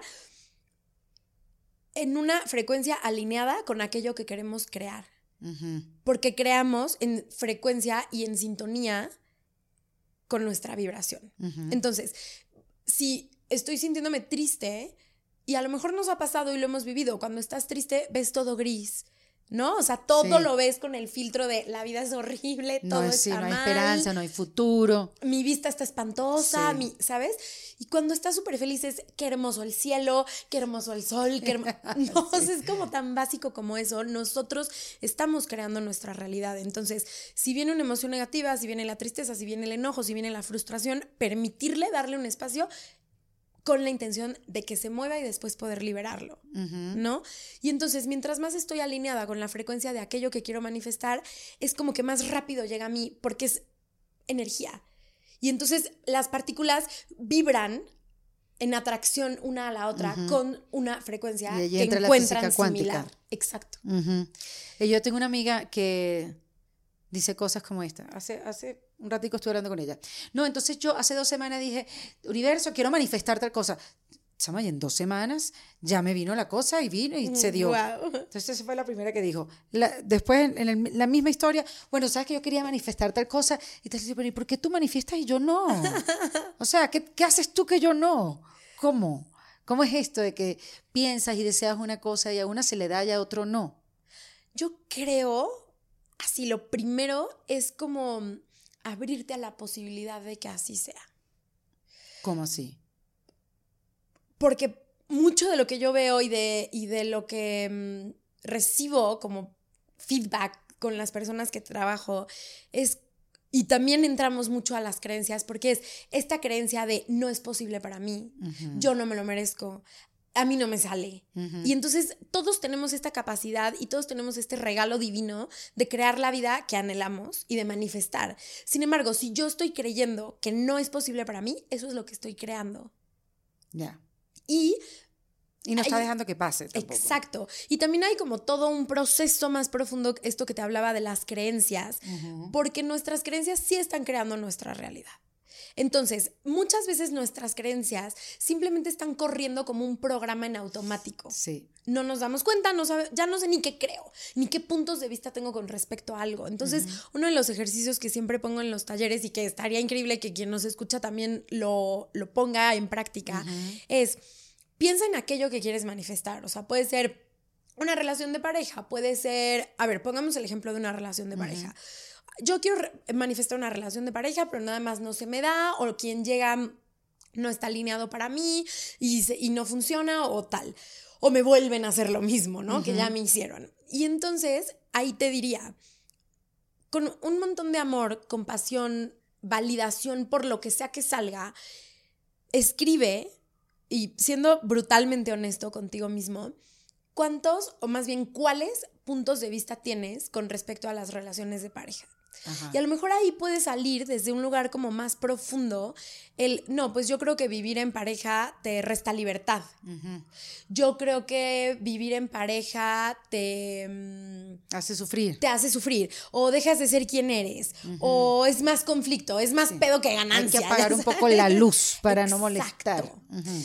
En una frecuencia alineada con aquello que queremos crear. Uh-huh. Porque creamos en frecuencia y en sintonía con nuestra vibración. Uh-huh. Entonces, si estoy sintiéndome triste, y a lo mejor nos ha pasado y lo hemos vivido, cuando estás triste ves todo gris, ¿no? O sea, todo sí. lo ves con el filtro de la vida es horrible, todo no, está sí, no mal. No hay esperanza, no hay futuro. Mi vista está espantosa, Sí. mi, ¿sabes? Y cuando estás súper feliz es, qué hermoso el cielo, qué hermoso el sol, qué hermoso... No, sí. o sea, es como tan básico como eso. Nosotros estamos creando nuestra realidad. Entonces, si viene una emoción negativa, si viene la tristeza, si viene el enojo, si viene la frustración, permitirle, darle un espacio con la intención de que se mueva y después poder liberarlo, uh-huh. ¿no? Y entonces, mientras más estoy alineada con la frecuencia de aquello que quiero manifestar, es como que más rápido llega a mí, porque es energía. Y entonces las partículas vibran en atracción una a la otra uh-huh. con una frecuencia y allí que entra encuentran la física similar. Cuántica. Exacto. Uh-huh. Y yo tengo una amiga que dice cosas como esta. Hace, hace un ratico estuve hablando con ella. No, entonces yo hace dos semanas dije, universo, quiero manifestar tal cosa. Chama, y en dos semanas ya me vino la cosa y vino y se dio. Wow. Entonces esa fue la primera que dijo. La, después en, en el, la misma historia, bueno, sabes que yo quería manifestar tal cosa y te dice, pero ¿y por qué tú manifiestas y yo no? O sea, ¿qué, qué haces tú que yo no? ¿Cómo? ¿Cómo es esto de que piensas y deseas una cosa y a una se le da y a otro no? Yo creo, así lo primero es como abrirte a la posibilidad de que así sea. ¿Cómo así? Porque mucho de lo que yo veo y de, y de lo que mmm, recibo como feedback con las personas que trabajo es, y también entramos mucho a las creencias, porque es esta creencia de no es posible para mí, uh-huh. yo no me lo merezco, a mí no me sale. Uh-huh. Y entonces todos tenemos esta capacidad y todos tenemos este regalo divino de crear la vida que anhelamos y de manifestar. Sin embargo, si yo estoy creyendo que no es posible para mí, eso es lo que estoy creando. Ya. Yeah. Y, y no está hay, dejando que pase tampoco. Exacto. Y también hay como todo un proceso más profundo, esto que te hablaba de las creencias, uh-huh. porque nuestras creencias sí están creando nuestra realidad. Entonces, muchas veces nuestras creencias simplemente están corriendo como un programa en automático. Sí. No nos damos cuenta, no sabe, ya no sé ni qué creo, ni qué puntos de vista tengo con respecto a algo. Entonces, uh-huh. uno de los ejercicios que siempre pongo en los talleres y que estaría increíble que quien nos escucha también lo, lo ponga en práctica, uh-huh. es piensa en aquello que quieres manifestar. O sea, puede ser una relación de pareja, puede ser, a ver, pongamos el ejemplo de una relación de uh-huh. pareja. Yo quiero re- manifestar una relación de pareja, pero nada más no se me da, o quien llega no está alineado para mí y, se, y no funciona, o tal. O me vuelven a hacer lo mismo, ¿no? Uh-huh. Que ya me hicieron. Y entonces, ahí te diría, con un montón de amor, compasión, validación por lo que sea que salga, escribe, y siendo brutalmente honesto contigo mismo, ¿cuántos, o más bien cuáles puntos de vista tienes con respecto a las relaciones de pareja? Ajá. Y a lo mejor ahí puede salir desde un lugar como más profundo el, no, pues yo creo que vivir en pareja te resta libertad. Uh-huh. Yo creo que vivir en pareja te... Um, hace sufrir. Te hace sufrir. O dejas de ser quien eres. Uh-huh. O es más conflicto, es más sí. pedo que ganancia. Hay que apagar un poco la luz para Exacto. no molestar. Uh-huh.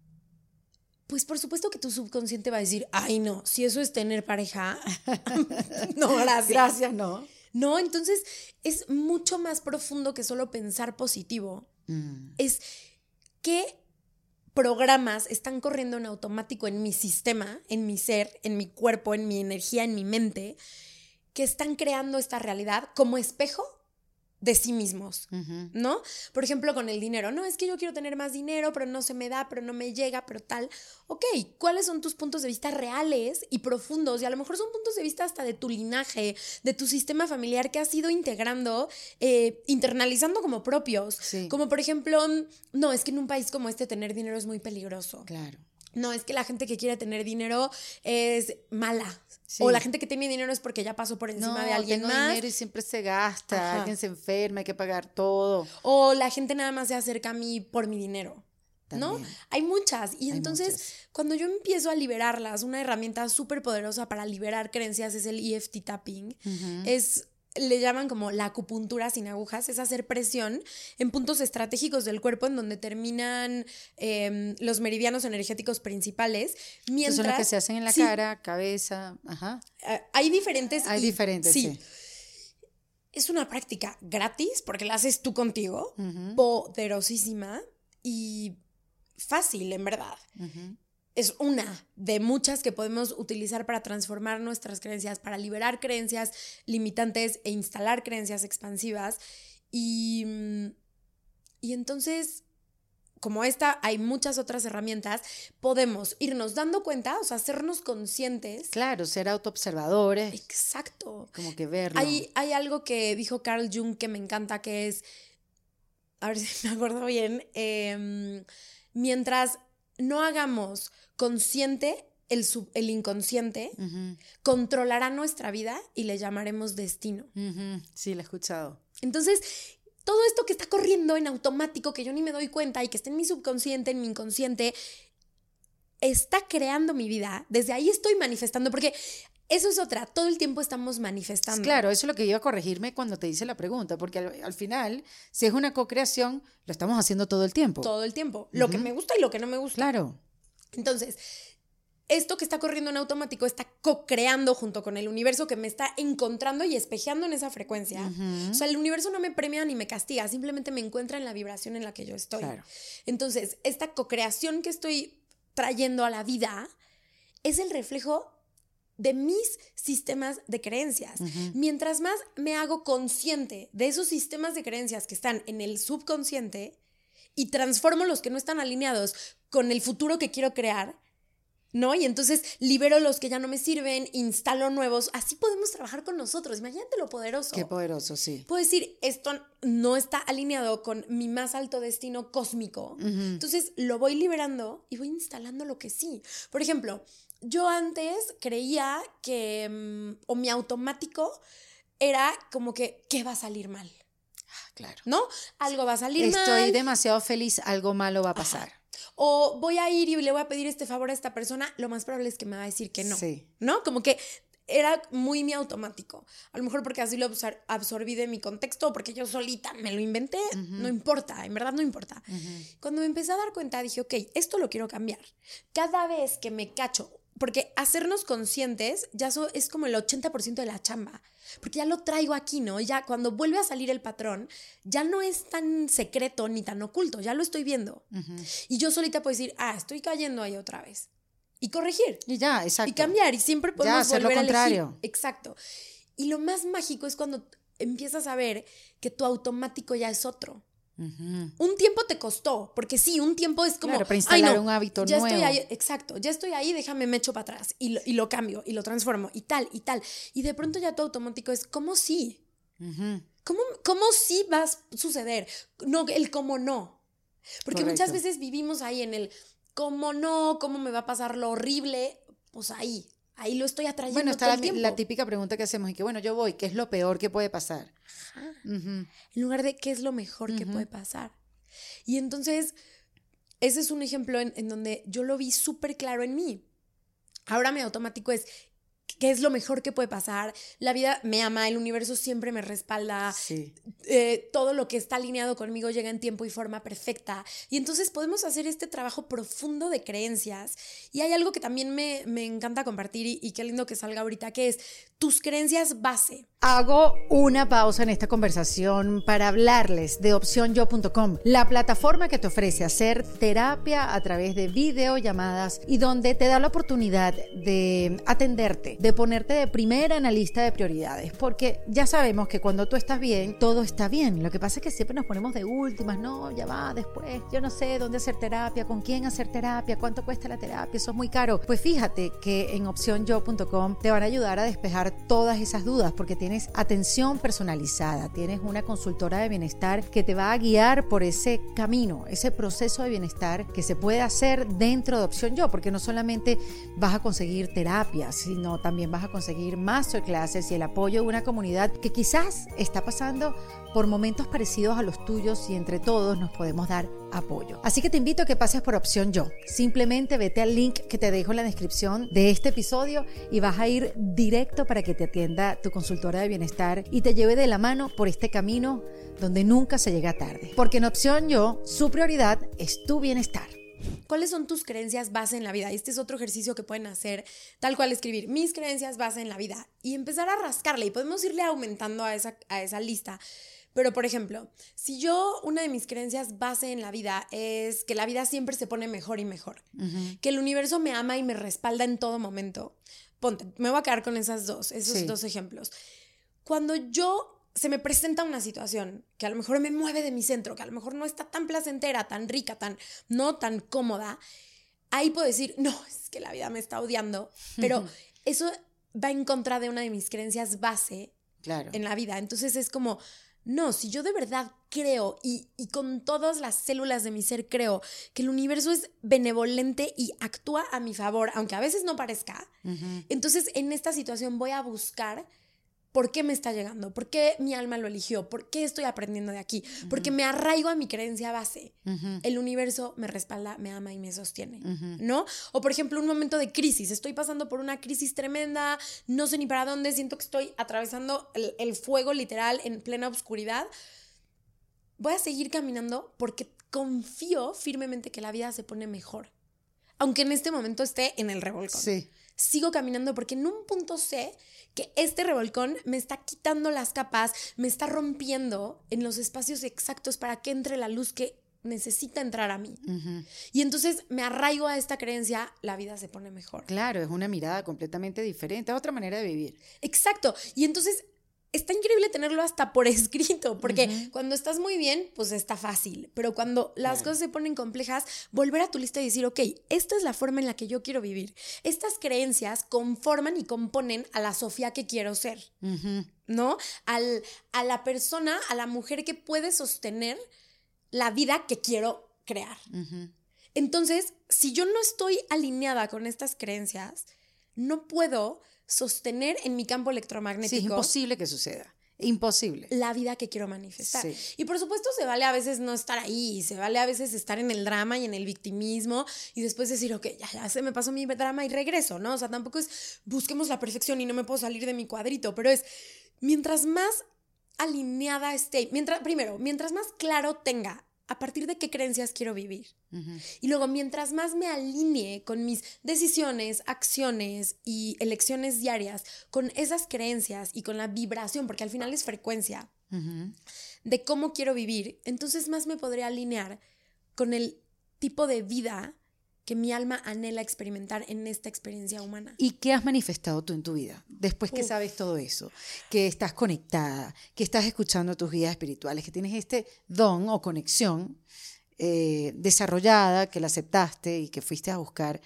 Pues por supuesto que tu subconsciente va a decir, ay no, si eso es tener pareja, no, gracias. Gracias, no. No, entonces es mucho más profundo que solo pensar positivo. Mm. Es qué programas están corriendo en automático en mi sistema, en mi ser, en mi cuerpo, en mi energía, en mi mente, que están creando esta realidad como espejo de sí mismos, uh-huh. ¿no? Por ejemplo, con el dinero. No, es que yo quiero tener más dinero, pero no se me da, pero no me llega, pero tal. Ok, ¿cuáles son tus puntos de vista reales y profundos? Y a lo mejor son puntos de vista hasta de tu linaje, de tu sistema familiar que has ido integrando, eh, internalizando como propios. Sí. Como por ejemplo, no, es que en un país como este tener dinero es muy peligroso. Claro. No, es que la gente que quiere tener dinero es mala. Sí. O la gente que tiene dinero es porque ya pasó por encima no, de alguien tengo más. Dinero y siempre se gasta, Ajá. alguien se enferma, hay que pagar todo. O la gente nada más se acerca a mí por mi dinero. También. ¿No? Hay muchas. Y hay entonces, muchas. Cuando yo empiezo a liberarlas, una herramienta súper poderosa para liberar creencias es el E F T tapping. Uh-huh. Es... le llaman como la acupuntura sin agujas, es hacer presión en puntos estratégicos del cuerpo en donde terminan eh, los meridianos energéticos principales. Mientras, son los que se hacen en la sí, cara, cabeza, ajá. Uh, hay diferentes. Hay y, diferentes, sí. sí. Es una práctica gratis porque la haces tú contigo, uh-huh. poderosísima y fácil, en verdad. Uh-huh. Es una de muchas que podemos utilizar para transformar nuestras creencias, para liberar creencias limitantes e instalar creencias expansivas. Y, y entonces, como esta, hay muchas otras herramientas. Podemos irnos dando cuenta, o sea, hacernos conscientes. Claro, ser autoobservadores. Exacto. Como que verlo. Hay, hay algo que dijo Carl Jung que me encanta, que es, a ver si me acuerdo bien, eh, mientras no hagamos consciente el, sub, el inconsciente, uh-huh. controlará nuestra vida y le llamaremos destino. Uh-huh. Sí, lo he escuchado. Entonces, todo esto que está corriendo en automático, que yo ni me doy cuenta y que está en mi subconsciente, en mi inconsciente, está creando mi vida. Desde ahí estoy manifestando, porque eso es otra, todo el tiempo estamos manifestando. Claro, eso es lo que iba a corregirme cuando te hice la pregunta, porque al, al final, si es una co-creación, lo estamos haciendo todo el tiempo. Todo el tiempo, lo uh-huh. que me gusta y lo que no me gusta. Claro. Entonces, esto que está corriendo en automático está co-creando junto con el universo que me está encontrando y espejeando en esa frecuencia. Uh-huh. O sea, el universo no me premia ni me castiga, simplemente me encuentra en la vibración en la que yo estoy. Claro. Entonces, esta co-creación que estoy trayendo a la vida es el reflejo de mis sistemas de creencias. Uh-huh. Mientras más me hago consciente de esos sistemas de creencias que están en el subconsciente y transformo los que no están alineados con el futuro que quiero crear, ¿no? Y entonces libero los que ya no me sirven, instalo nuevos. Así podemos trabajar con nosotros. Imagínate lo poderoso. Qué poderoso, sí. Puedo decir, esto no está alineado con mi más alto destino cósmico. Uh-huh. Entonces lo voy liberando y voy instalando lo que sí. Por ejemplo, yo antes creía que, um, o mi automático era como que, ¿qué va a salir mal? Ah, claro. ¿No? Algo va a salir Estoy mal. Estoy demasiado feliz, algo malo va a pasar. Ajá. O voy a ir y le voy a pedir este favor a esta persona, lo más probable es que me va a decir que no. Sí. ¿No? Como que era muy mi automático. A lo mejor porque así lo absorbí de mi contexto, o porque yo solita me lo inventé. Uh-huh. No importa, en verdad no importa. Uh-huh. Cuando me empecé a dar cuenta, dije, ok, esto lo quiero cambiar. Cada vez que me cacho, porque hacernos conscientes ya so, es como el ochenta por ciento de la chamba. Porque ya lo traigo aquí, ¿no? Ya cuando vuelve a salir el patrón, ya no es tan secreto ni tan oculto, ya lo estoy viendo. Uh-huh. Y yo solita puedo decir, ah, estoy cayendo ahí otra vez. Y corregir. Y ya, exacto. Y cambiar, y siempre podemos ya, volver lo contrario. a elegir. Exacto. Y lo más mágico es cuando empiezas a ver que tu automático ya es otro. Uh-huh. Un tiempo te costó, porque sí, un tiempo es como, claro, para instalar ay, no, un hábito ya nuevo. Estoy ahí, exacto, ya estoy ahí, déjame me echo para atrás y lo, y lo cambio y lo transformo y tal y tal. Y de pronto ya tu automático es, ¿cómo sí? Uh-huh. ¿Cómo, ¿Cómo sí va a suceder? No, el cómo no. Porque correcto. Muchas veces vivimos ahí en el cómo no, cómo me va a pasar lo horrible, pues ahí. Ahí lo estoy atrayendo. Bueno, está todo la, el tiempo. la típica pregunta que hacemos y que bueno, yo voy, ¿qué es lo peor que puede pasar? Ajá. Uh-huh. En lugar de ¿qué es lo mejor uh-huh. que puede pasar? Y entonces, ese es un ejemplo en, en donde yo lo vi súper claro en mí. Ahora mi automático es, ¿qué es lo mejor que puede pasar? La vida me ama, el universo siempre me respalda. Sí. Eh, todo lo que está alineado conmigo llega en tiempo y forma perfecta. Y entonces podemos hacer este trabajo profundo de creencias. Y hay algo que también me, me encanta compartir y, y qué lindo que salga ahorita, que es tus creencias base. Hago una pausa en esta conversación para hablarles de opción yo punto com, la plataforma que te ofrece hacer terapia a través de videollamadas y donde te da la oportunidad de atenderte, de ponerte de primera en la lista de prioridades, porque ya sabemos que cuando tú estás bien, todo está bien. Lo que pasa es que siempre nos ponemos de últimas, no, ya va, después, yo no sé dónde hacer terapia, con quién hacer terapia, cuánto cuesta la terapia, eso es muy caro. Pues fíjate que en opción yo punto com te van a ayudar a despejar todas esas dudas, porque tienes atención personalizada, tienes una consultora de bienestar que te va a guiar por ese camino, ese proceso de bienestar que se puede hacer dentro de Opción Yo, porque no solamente vas a conseguir terapias, sino también vas a conseguir masterclasses y el apoyo de una comunidad que quizás está pasando por momentos parecidos a los tuyos y entre todos nos podemos dar apoyo. Así que te invito a que pases por Opción Yo. Simplemente vete al link que te dejo en la descripción de este episodio y vas a ir directo para que te atienda tu consultora de bienestar y te lleve de la mano por este camino donde nunca se llega tarde. Porque en Opción Yo, su prioridad es tu bienestar. ¿Cuáles son tus creencias base en la vida? Este es otro ejercicio que pueden hacer, tal cual escribir mis creencias base en la vida y empezar a rascarle y podemos irle aumentando a esa, a esa lista. Pero, por ejemplo, si yo, una de mis creencias base en la vida es que la vida siempre se pone mejor y mejor, uh-huh. que el universo me ama y me respalda en todo momento. Ponte, me voy a quedar con esas dos, esos sí. dos ejemplos. Cuando yo se me presenta una situación que a lo mejor me mueve de mi centro, que a lo mejor no está tan placentera, tan rica, tan no tan cómoda, ahí puedo decir, no, es que la vida me está odiando, pero uh-huh. eso va en contra de una de mis creencias base claro. en la vida. Entonces es como, no, si yo de verdad creo y, y con todas las células de mi ser creo que el universo es benevolente y actúa a mi favor, aunque a veces no parezca, uh-huh. entonces en esta situación voy a buscar por qué me está llegando, por qué mi alma lo eligió, por qué estoy aprendiendo de aquí, uh-huh. porque me arraigo a mi creencia base. Uh-huh. El universo me respalda, me ama y me sostiene, uh-huh. ¿no? O por ejemplo, un momento de crisis, estoy pasando por una crisis tremenda, no sé ni para dónde, siento que estoy atravesando el, el fuego literal en plena oscuridad. Voy a seguir caminando porque confío firmemente que la vida se pone mejor, aunque en este momento esté en el revolcón. Sí. Sigo caminando porque en un punto sé que este revolcón me está quitando las capas, me está rompiendo en los espacios exactos para que entre la luz que necesita entrar a mí. Uh-huh. Y entonces me arraigo a esta creencia, la vida se pone mejor. Claro, es una mirada completamente diferente, otra manera de vivir. Exacto. Y entonces está increíble tenerlo hasta por escrito, porque uh-huh. cuando estás muy bien, pues está fácil. Pero cuando las uh-huh. cosas se ponen complejas, volver a tu lista y decir, ok, esta es la forma en la que yo quiero vivir. Estas creencias conforman y componen a la Sofía que quiero ser, uh-huh. ¿no? Al, a la persona, a la mujer que puede sostener la vida que quiero crear. Uh-huh. Entonces, si yo no estoy alineada con estas creencias, no puedo sostener en mi campo electromagnético. Sí, es imposible que suceda. Imposible. La vida que quiero manifestar. Sí. Y por supuesto se vale a veces no estar ahí, se vale a veces estar en el drama y en el victimismo y después decir, ok, ya, ya se me pasó mi drama y regreso, ¿no? O sea, tampoco es busquemos la perfección y no me puedo salir de mi cuadrito, pero es mientras más alineada esté, mientras, primero, mientras más claro tenga a partir de qué creencias quiero vivir. Uh-huh. Y luego, mientras más me alinee con mis decisiones, acciones y elecciones diarias, con esas creencias y con la vibración, porque al final es frecuencia, uh-huh. de cómo quiero vivir, entonces más me podré alinear con el tipo de vida que mi alma anhela experimentar en esta experiencia humana. ¿Y qué has manifestado tú en tu vida? Después que Uf. sabes todo eso, que estás conectada, que estás escuchando tus guías espirituales, que tienes este don o conexión eh, desarrollada, que la aceptaste y que fuiste a buscar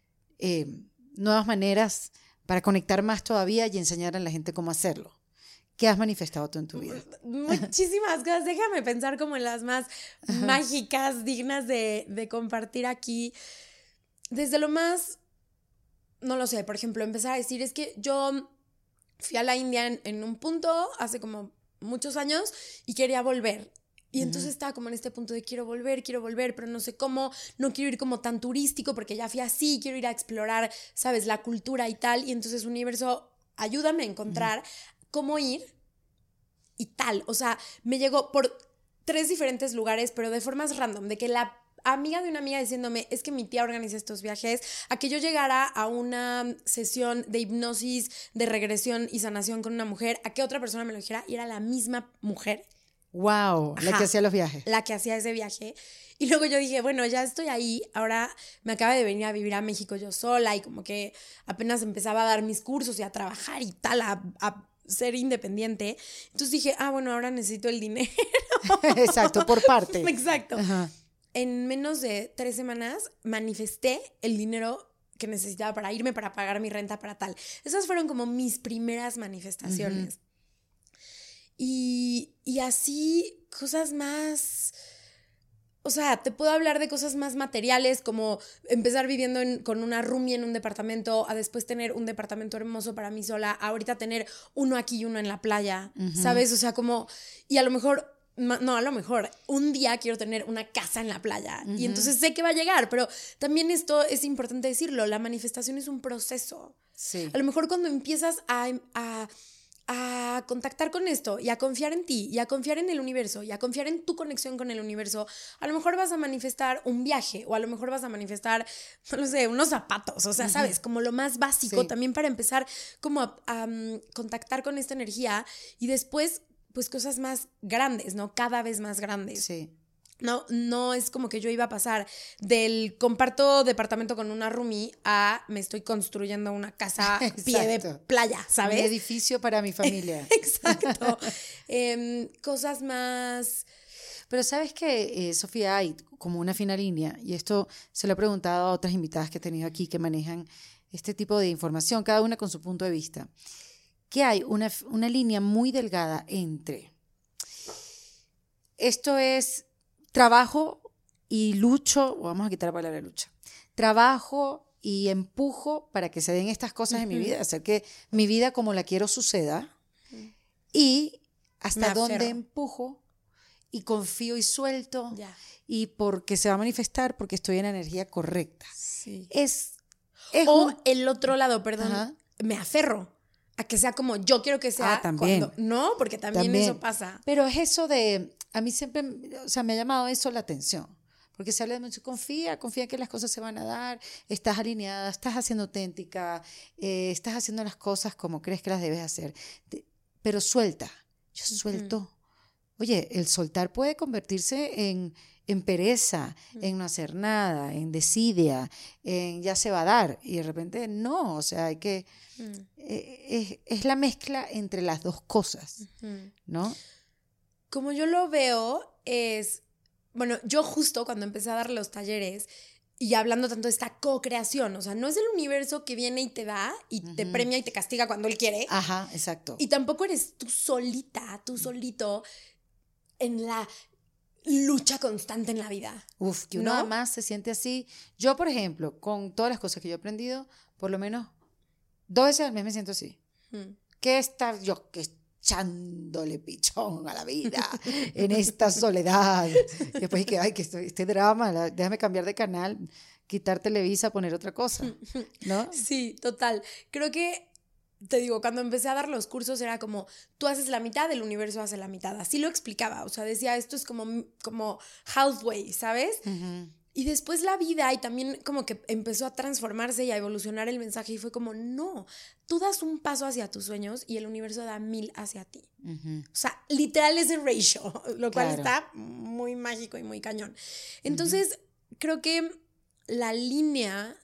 eh, nuevas maneras para conectar más todavía y enseñar a la gente cómo hacerlo. ¿Qué has manifestado tú en tu vida? Muchísimas cosas. Déjame pensar como en las más mágicas, dignas de, de compartir aquí. Desde lo más, no lo sé, por ejemplo, empezar a decir, es que yo fui a la India en, en un punto hace como muchos años y quería volver. Y uh-huh. entonces estaba como en este punto de quiero volver, quiero volver, pero no sé cómo, no quiero ir como tan turístico porque ya fui así, quiero ir a explorar, ¿sabes? La cultura y tal. Y entonces, universo, ayúdame a encontrar uh-huh. cómo ir y tal. O sea, me llegó por tres diferentes lugares, pero de formas random, de que la amiga de una amiga diciéndome, es que mi tía organiza estos viajes, a que yo llegara a una sesión de hipnosis, de regresión y sanación con una mujer, a que otra persona me lo dijera y era la misma mujer. ¡Wow! La Ajá, que hacía los viajes. La que hacía ese viaje. Y luego yo dije, bueno, ya estoy ahí, ahora me acaba de venir a vivir a México yo sola y como que apenas empezaba a dar mis cursos y a trabajar y tal, a, a ser independiente. Entonces dije, ah, bueno, ahora necesito el dinero. Exacto, por parte. Exacto. Ajá. En menos de tres semanas manifesté el dinero que necesitaba para irme, para pagar mi renta, para tal. Esas fueron como mis primeras manifestaciones. Uh-huh. Y, y así cosas más... O sea, te puedo hablar de cosas más materiales, como empezar viviendo en, con una roomie en un departamento, a después tener un departamento hermoso para mí sola, a ahorita tener uno aquí y uno en la playa, uh-huh. ¿sabes? O sea, como... Y a lo mejor... No, a lo mejor un día quiero tener una casa en la playa uh-huh. y entonces sé que va a llegar, pero también esto es importante decirlo, la manifestación es un proceso. Sí. A lo mejor cuando empiezas a, a, a contactar con esto y a confiar en ti y a confiar en el universo y a confiar en tu conexión con el universo, a lo mejor vas a manifestar un viaje o a lo mejor vas a manifestar, no lo sé, unos zapatos, o sea, uh-huh. ¿sabes? Como lo más básico sí. también para empezar como a, a um, contactar con esta energía y después pues cosas más grandes, ¿no? Cada vez más grandes. Sí. No, no es como que yo iba a pasar del comparto departamento con una roomie a me estoy construyendo una casa pie de playa, ¿sabes? Un edificio para mi familia. Exacto. eh, cosas más... Pero sabes que, eh, Sofía, hay como una fina línea, y esto se lo he preguntado a otras invitadas que he tenido aquí que manejan este tipo de información, cada una con su punto de vista, que hay una, una línea muy delgada entre esto es trabajo y lucho, vamos a quitar la palabra lucha, trabajo y empujo para que se den estas cosas uh-huh. en mi vida, hacer que mi vida como la quiero suceda uh-huh. y hasta dónde empujo y confío y suelto yeah. y porque se va a manifestar porque estoy en la energía correcta. Sí. Es, es o un... el otro lado, perdón, uh-huh. me aferro a que sea como yo quiero que sea. Ah, también. Cuando, no, porque también, también eso pasa. Pero es eso de, a mí siempre, o sea, me ha llamado eso la atención. Porque se habla de mucho, confía, confía que las cosas se van a dar, estás alineada, estás haciendo auténtica, eh, estás haciendo las cosas como crees que las debes hacer. Te, pero suelta, yo suelto. Uh-huh. Oye, el soltar puede convertirse en, en pereza, uh-huh. en no hacer nada, en desidia, en ya se va a dar. Y de repente no, o sea, hay que... Uh-huh. eh, es, es la mezcla entre las dos cosas, uh-huh. ¿no? Como yo lo veo es... Bueno, yo justo cuando empecé a dar los talleres y hablando tanto de esta co-creación, o sea, no es el universo que viene y te da y uh-huh. te premia y te castiga cuando él quiere. Ajá, exacto. Y tampoco eres tú solita, tú solito en la lucha constante en la vida. Uf, que uno ¿no? además se siente así. Yo, por ejemplo, con todas las cosas que yo he aprendido, por lo menos dos veces al mes me siento así. Uh-huh. ¿Qué estar yo? ¿Qué echándole pichón a la vida en esta soledad? Y después que, ay, que estoy, este drama, la, déjame cambiar de canal, quitar Televisa, poner otra cosa, ¿no? Sí, total. Creo que, te digo, cuando empecé a dar los cursos era como, tú haces la mitad, el universo hace la mitad. Así lo explicaba, o sea, decía, esto es como, como halfway, ¿sabes? Uh-huh. Y después la vida y también como que empezó a transformarse y a evolucionar el mensaje y fue como, no, tú das un paso hacia tus sueños y el universo da mil hacia ti. Uh-huh. O sea, literal ese ratio, lo cual claro. está muy mágico y muy cañón. Entonces, uh-huh. creo que la línea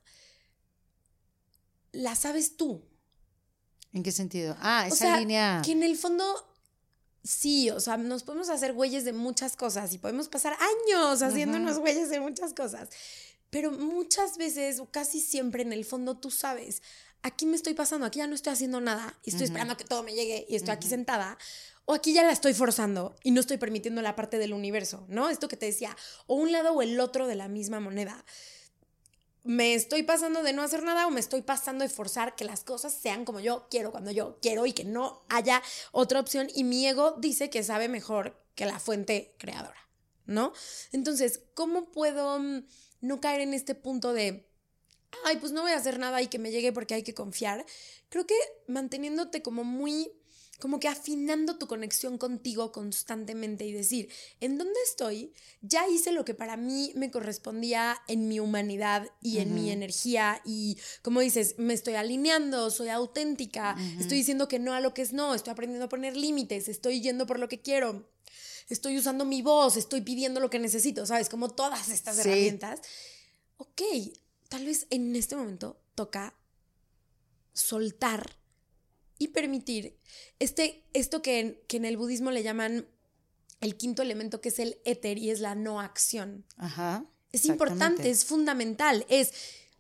la sabes tú. ¿En qué sentido? Ah, esa o sea, línea... que en el fondo... Sí, o sea, nos podemos hacer güeyes de muchas cosas y podemos pasar años haciéndonos uh-huh. güeyes de muchas cosas. Pero muchas veces, o casi siempre, en el fondo tú sabes, aquí me estoy pasando, aquí ya no estoy haciendo nada y estoy uh-huh. esperando a que todo me llegue y estoy uh-huh. aquí sentada. O aquí ya la estoy forzando y no estoy permitiendo la parte del universo, ¿no? Esto que te decía, o un lado o el otro de la misma moneda. ¿Me estoy pasando de no hacer nada o me estoy pasando de forzar que las cosas sean como yo quiero, cuando yo quiero y que no haya otra opción? Y mi ego dice que sabe mejor que la fuente creadora, ¿no? Entonces, ¿cómo puedo no caer en este punto de, ay, pues no voy a hacer nada y que me llegue porque hay que confiar? Creo que manteniéndote como muy... como que afinando tu conexión contigo constantemente y decir, ¿en dónde estoy? Ya hice lo que para mí me correspondía en mi humanidad y uh-huh. en mi energía y, como dices, me estoy alineando, soy auténtica, uh-huh. estoy diciendo que no a lo que es no, estoy aprendiendo a poner límites, estoy yendo por lo que quiero, estoy usando mi voz, estoy pidiendo lo que necesito, ¿sabes? Como todas estas sí. herramientas. Ok, tal vez en este momento toca soltar y permitir este, esto que en, que en el budismo le llaman el quinto elemento, que es el éter, y es la no acción. Ajá, es importante, es fundamental. Es,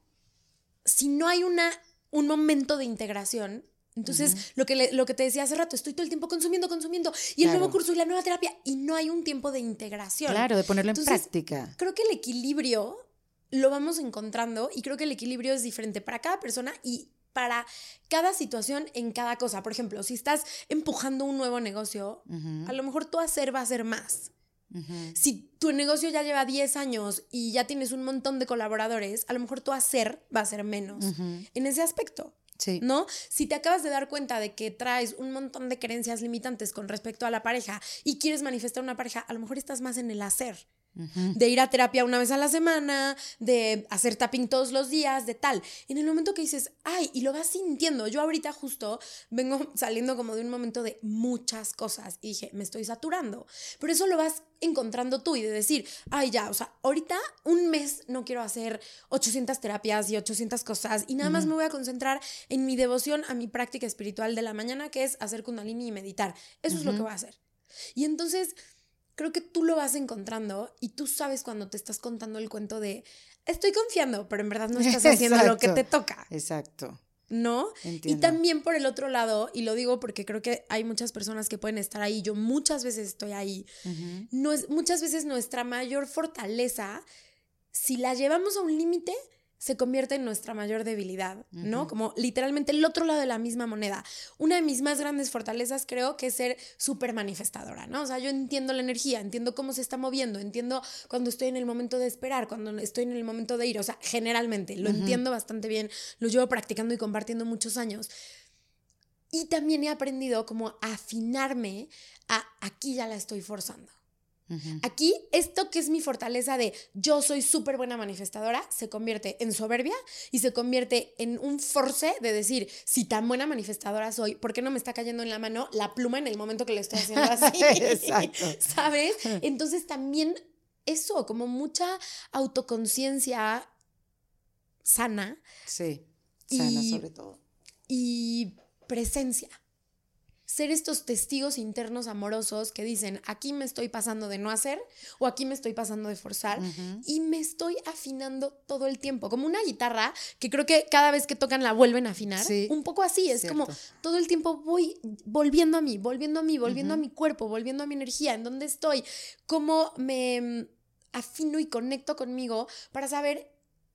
si no hay una, un momento de integración, entonces uh-huh. lo, que le, lo que te decía hace rato, estoy todo el tiempo consumiendo, consumiendo, y claro. el nuevo curso y la nueva terapia, y no hay un tiempo de integración. Claro, de ponerlo entonces, en práctica. Creo que el equilibrio lo vamos encontrando, y creo que el equilibrio es diferente para cada persona y para cada situación en cada cosa. Por ejemplo, si estás empujando un nuevo negocio, uh-huh. a lo mejor tu hacer va a ser más. Uh-huh. Si tu negocio ya lleva diez años y ya tienes un montón de colaboradores, a lo mejor tu hacer va a ser menos. Uh-huh. En ese aspecto, sí. ¿no? Si te acabas de dar cuenta de que traes un montón de creencias limitantes con respecto a la pareja y quieres manifestar una pareja, a lo mejor estás más en el hacer. Uh-huh. De ir a terapia una vez a la semana, de hacer tapping todos los días, de tal. En el momento que dices, ay, y lo vas sintiendo. Yo ahorita justo vengo saliendo como de un momento de muchas cosas y dije, me estoy saturando. Pero eso lo vas encontrando tú y de decir, ay, ya, o sea, ahorita un mes no quiero hacer ochocientas terapias y ochocientas cosas y nada uh-huh. más me voy a concentrar en mi devoción a mi práctica espiritual de la mañana, que es hacer kundalini y meditar. Eso uh-huh. es lo que voy a hacer. Y entonces creo que tú lo vas encontrando y tú sabes cuando te estás contando el cuento de estoy confiando, pero en verdad no estás haciendo lo que te toca. Exacto. ¿no? Entiendo. Y también por el otro lado, y lo digo porque creo que hay muchas personas que pueden estar ahí, yo muchas veces estoy ahí, uh-huh. no es, muchas veces nuestra mayor fortaleza, si la llevamos a un límite, se convierte en nuestra mayor debilidad, ¿no? Uh-huh. Como literalmente el otro lado de la misma moneda. Una de mis más grandes fortalezas creo que es ser súper manifestadora, ¿no? O sea, yo entiendo la energía, entiendo cómo se está moviendo, entiendo cuando estoy en el momento de esperar, cuando estoy en el momento de ir, o sea, generalmente lo uh-huh. entiendo bastante bien, lo llevo practicando y compartiendo muchos años. Y también he aprendido como a afinarme a aquí ya la estoy forzando. Uh-huh. Aquí, esto que es mi fortaleza de yo soy súper buena manifestadora, se convierte en soberbia y se convierte en un force de decir, si tan buena manifestadora soy, ¿por qué no me está cayendo en la mano la pluma en el momento que le estoy haciendo así? Exacto. ¿Sabes? Entonces también eso, como mucha autoconciencia sana. Sí, sana y, sobre todo. Y presencia. Ser estos testigos internos amorosos que dicen, aquí me estoy pasando de no hacer o aquí me estoy pasando de forzar uh-huh. y me estoy afinando todo el tiempo, como una guitarra que creo que cada vez que tocan la vuelven a afinar, sí, un poco así, es cierto. Como todo el tiempo voy volviendo a mí, volviendo a mí, volviendo uh-huh. a mi cuerpo, volviendo a mi energía, en dónde estoy, cómo me afino y conecto conmigo para saber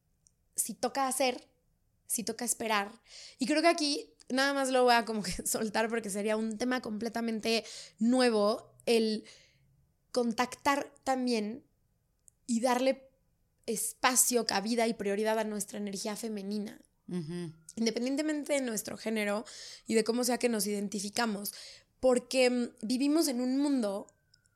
si toca hacer, si toca esperar. Y creo que aquí nada más lo voy a como que soltar porque sería un tema completamente nuevo, el contactar también y darle espacio, cabida y prioridad a nuestra energía femenina. Uh-huh. Independientemente de nuestro género y de cómo sea que nos identificamos, porque vivimos en un mundo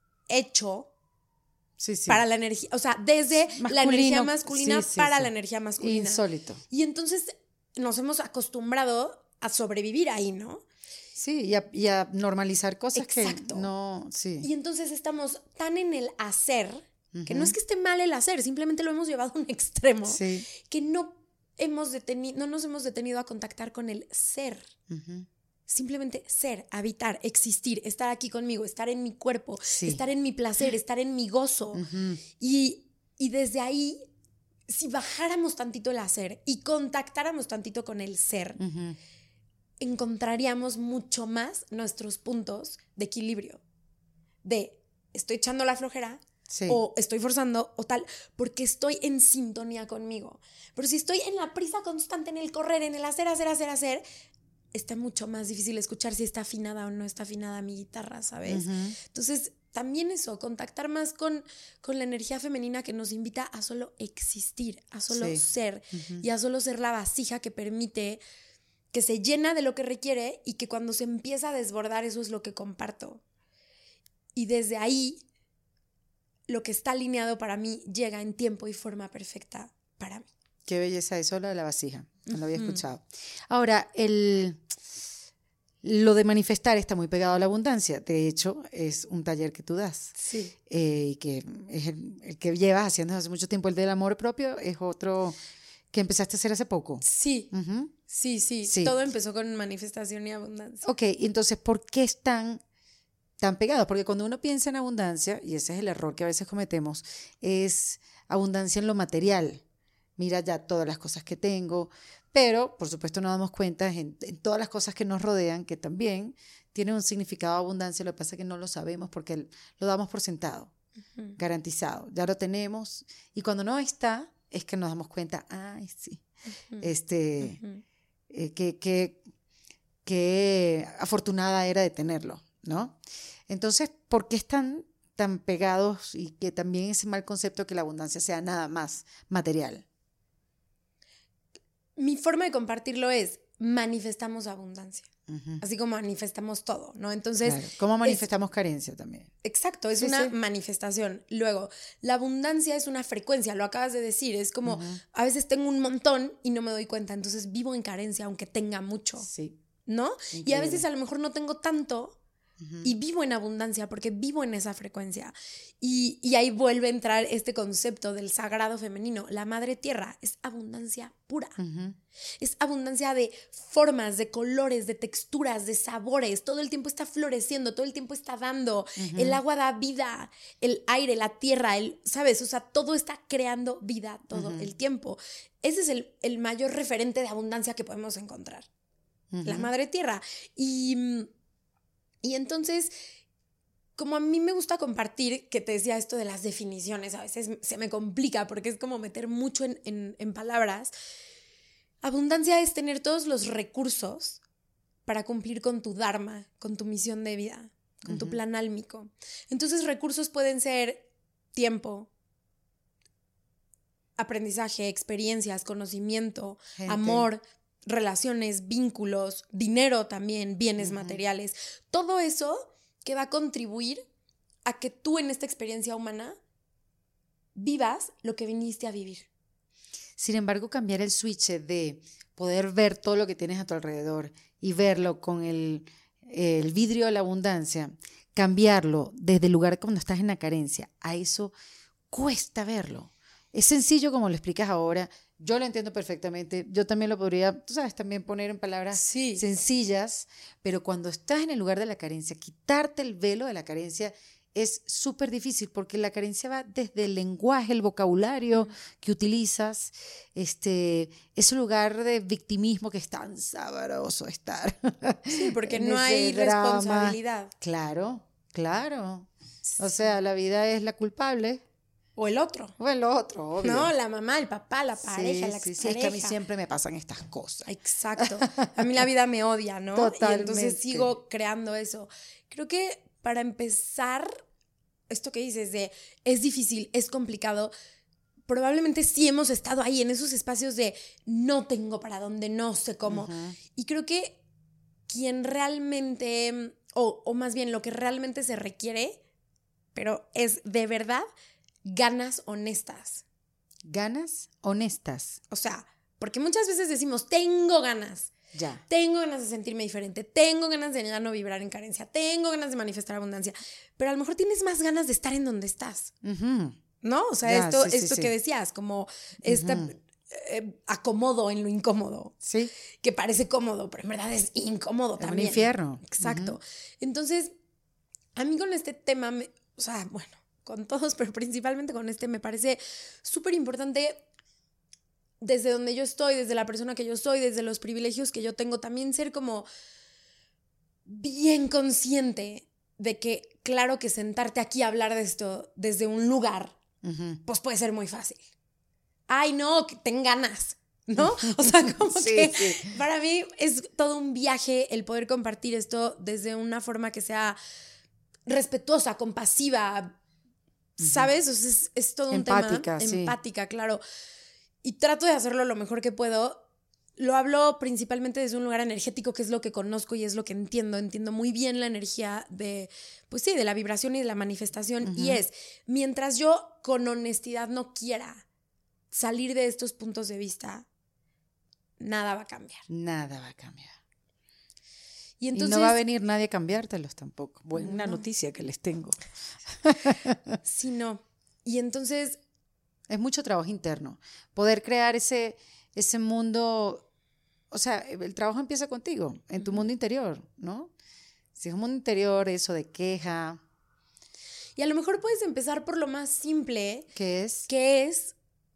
hecho sí, sí. para la energía, o sea, desde Masculino. La energía masculina sí, sí, para sí. la energía masculina. Insólito. Y entonces nos hemos acostumbrado a sobrevivir ahí, ¿no? Sí, y a, y a normalizar cosas Exacto. que no... Sí. Y entonces estamos tan en el hacer, uh-huh. que no es que esté mal el hacer, simplemente lo hemos llevado a un extremo, sí. que no, hemos deteni- no nos hemos detenido a contactar con el ser. Uh-huh. Simplemente ser, habitar, existir, estar aquí conmigo, estar en mi cuerpo, sí. estar en mi placer, estar en mi gozo. Uh-huh. Y, y desde ahí, si bajáramos tantito el hacer y contactáramos tantito con el ser, uh-huh. encontraríamos mucho más nuestros puntos de equilibrio. De estoy echando la flojera sí. o estoy forzando o tal, porque estoy en sintonía conmigo. Pero si estoy en la prisa constante, en el correr, en el hacer, hacer, hacer, hacer, está mucho más difícil escuchar si está afinada o no está afinada mi guitarra, ¿sabes? Uh-huh. Entonces, también eso, contactar más con, con la energía femenina que nos invita a solo existir, a solo sí. ser uh-huh. y a solo ser la vasija que permite que se llena de lo que requiere y que cuando se empieza a desbordar eso es lo que comparto. Y desde ahí, lo que está alineado para mí llega en tiempo y forma perfecta para mí. Qué belleza eso, lo de la vasija. No uh-huh. lo había escuchado. Ahora, el, lo de manifestar está muy pegado a la abundancia. De hecho, es un taller que tú das. Sí. Eh, y que es el, el que llevas haciendo hace mucho tiempo. El del amor propio es otro que empezaste a hacer hace poco. Sí. Uh-huh. Sí, sí, sí. Todo empezó con manifestación y abundancia. Ok, entonces, ¿por qué están tan pegados? Porque cuando uno piensa en abundancia, y ese es el error que a veces cometemos, es abundancia en lo material. Mira ya todas las cosas que tengo, pero por supuesto nos damos cuenta en, en todas las cosas que nos rodean, que también tienen un significado de abundancia, lo que pasa es que no lo sabemos porque lo damos por sentado, uh-huh. garantizado, ya lo tenemos, y cuando no está, es que nos damos cuenta, ay sí, uh-huh. este... Uh-huh. Eh, que, que, que afortunada era de tenerlo, ¿no? Entonces, ¿por qué están tan pegados y que también ese mal concepto que la abundancia sea nada más material? Mi forma de compartirlo es, manifestamos abundancia, uh-huh. así como manifestamos todo, ¿no? Entonces, claro. ¿Cómo manifestamos es, carencia también? Exacto, es sí, una sí. manifestación. Luego, la abundancia es una frecuencia, lo acabas de decir, es como, uh-huh. a veces tengo un montón y no me doy cuenta, entonces vivo en carencia aunque tenga mucho, sí. ¿no? Increíble. Y a veces a lo mejor no tengo tanto, Uh-huh. Y vivo en abundancia porque vivo en esa frecuencia. Y, y ahí vuelve a entrar este concepto del sagrado femenino. La madre tierra es abundancia pura. Uh-huh. Es abundancia de formas, de colores, de texturas, de sabores. Todo el tiempo está floreciendo, todo el tiempo está dando. Uh-huh. El agua da vida, el aire, la tierra, el, ¿sabes? O sea, todo está creando vida todo uh-huh. el tiempo. Ese es el, el mayor referente de abundancia que podemos encontrar. Uh-huh. La madre tierra. Y... Y entonces, como a mí me gusta compartir, que te decía esto de las definiciones, a veces se me complica porque es como meter mucho en, en, en palabras. Abundancia es tener todos los recursos para cumplir con tu dharma, con tu misión de vida, con uh-huh. tu plan álmico. Entonces, recursos pueden ser tiempo, aprendizaje, experiencias, conocimiento, Gente. amor, relaciones, vínculos, dinero también, bienes uh-huh. materiales. Todo eso que va a contribuir a que tú en esta experiencia humana vivas lo que viniste a vivir. Sin embargo, cambiar el switch de poder ver todo lo que tienes a tu alrededor y verlo con el, el vidrio de la abundancia, cambiarlo desde el lugar cuando estás en la carencia, a eso cuesta verlo. Es sencillo como lo explicas ahora, yo lo entiendo perfectamente, yo también lo podría, tú sabes, también poner en palabras sí. sencillas, pero cuando estás en el lugar de la carencia, quitarte el velo de la carencia es súper difícil porque la carencia va desde el lenguaje, el vocabulario uh-huh. que utilizas, este, ese lugar de victimismo que es tan sabroso estar. Sí, porque no hay drama. Responsabilidad. Claro, claro. Sí. O sea, la vida es la culpable. O el otro. O el otro, obvio. No, la mamá, el papá, la pareja, sí, la sí, expareja. Sí, es que a mí siempre me pasan estas cosas. Exacto. A mí la vida me odia, ¿no? Totalmente. Y entonces sigo creando eso. Creo que para empezar, esto que dices de es difícil, es complicado, probablemente sí hemos estado ahí en esos espacios de no tengo para dónde, no sé cómo. Uh-huh. Y creo que quien realmente, o, o más bien lo que realmente se requiere, pero es de verdad... ganas honestas. ¿Ganas honestas? O sea, porque muchas veces decimos, tengo ganas. Ya. Tengo ganas de sentirme diferente. Tengo ganas de ya no vibrar en carencia. Tengo ganas de manifestar abundancia. Pero a lo mejor tienes más ganas de estar en donde estás. Uh-huh. ¿No? O sea, ya, esto, sí, esto sí, que sí. decías, como este uh-huh. eh, acomodo en lo incómodo. Sí. Que parece cómodo, pero en verdad es incómodo es también. Un infierno. Exacto. Uh-huh. Entonces, a mí con este tema, me, o sea, bueno, con todos, pero principalmente con este, me parece súper importante desde donde yo estoy, desde la persona que yo soy, desde los privilegios que yo tengo, también ser como bien consciente de que, claro que sentarte aquí a hablar de esto desde un lugar, uh-huh. pues puede ser muy fácil. Ay, no, que ten ganas, ¿no? O sea, como sí, que sí. para mí es todo un viaje el poder compartir esto desde una forma que sea respetuosa, compasiva, ¿sabes? O sea, es, es todo un empática, tema. Sí. Empática, claro. Y trato de hacerlo lo mejor que puedo. Lo hablo principalmente desde un lugar energético, que es lo que conozco y es lo que entiendo. Entiendo muy bien la energía de, pues sí, de la vibración y de la manifestación. Uh-huh. Y es, mientras yo con honestidad no quiera salir de estos puntos de vista, nada va a cambiar. Nada va a cambiar. Y, entonces, y no va a venir nadie a cambiártelos tampoco. Buena no. noticia que les tengo. Sí, no. Y entonces... Es mucho trabajo interno. Poder crear ese, ese mundo... O sea, el trabajo empieza contigo, en tu uh-huh. mundo interior, ¿no? Si es un mundo interior, eso de queja... Y a lo mejor puedes empezar por lo más simple. ¿Qué es? Que es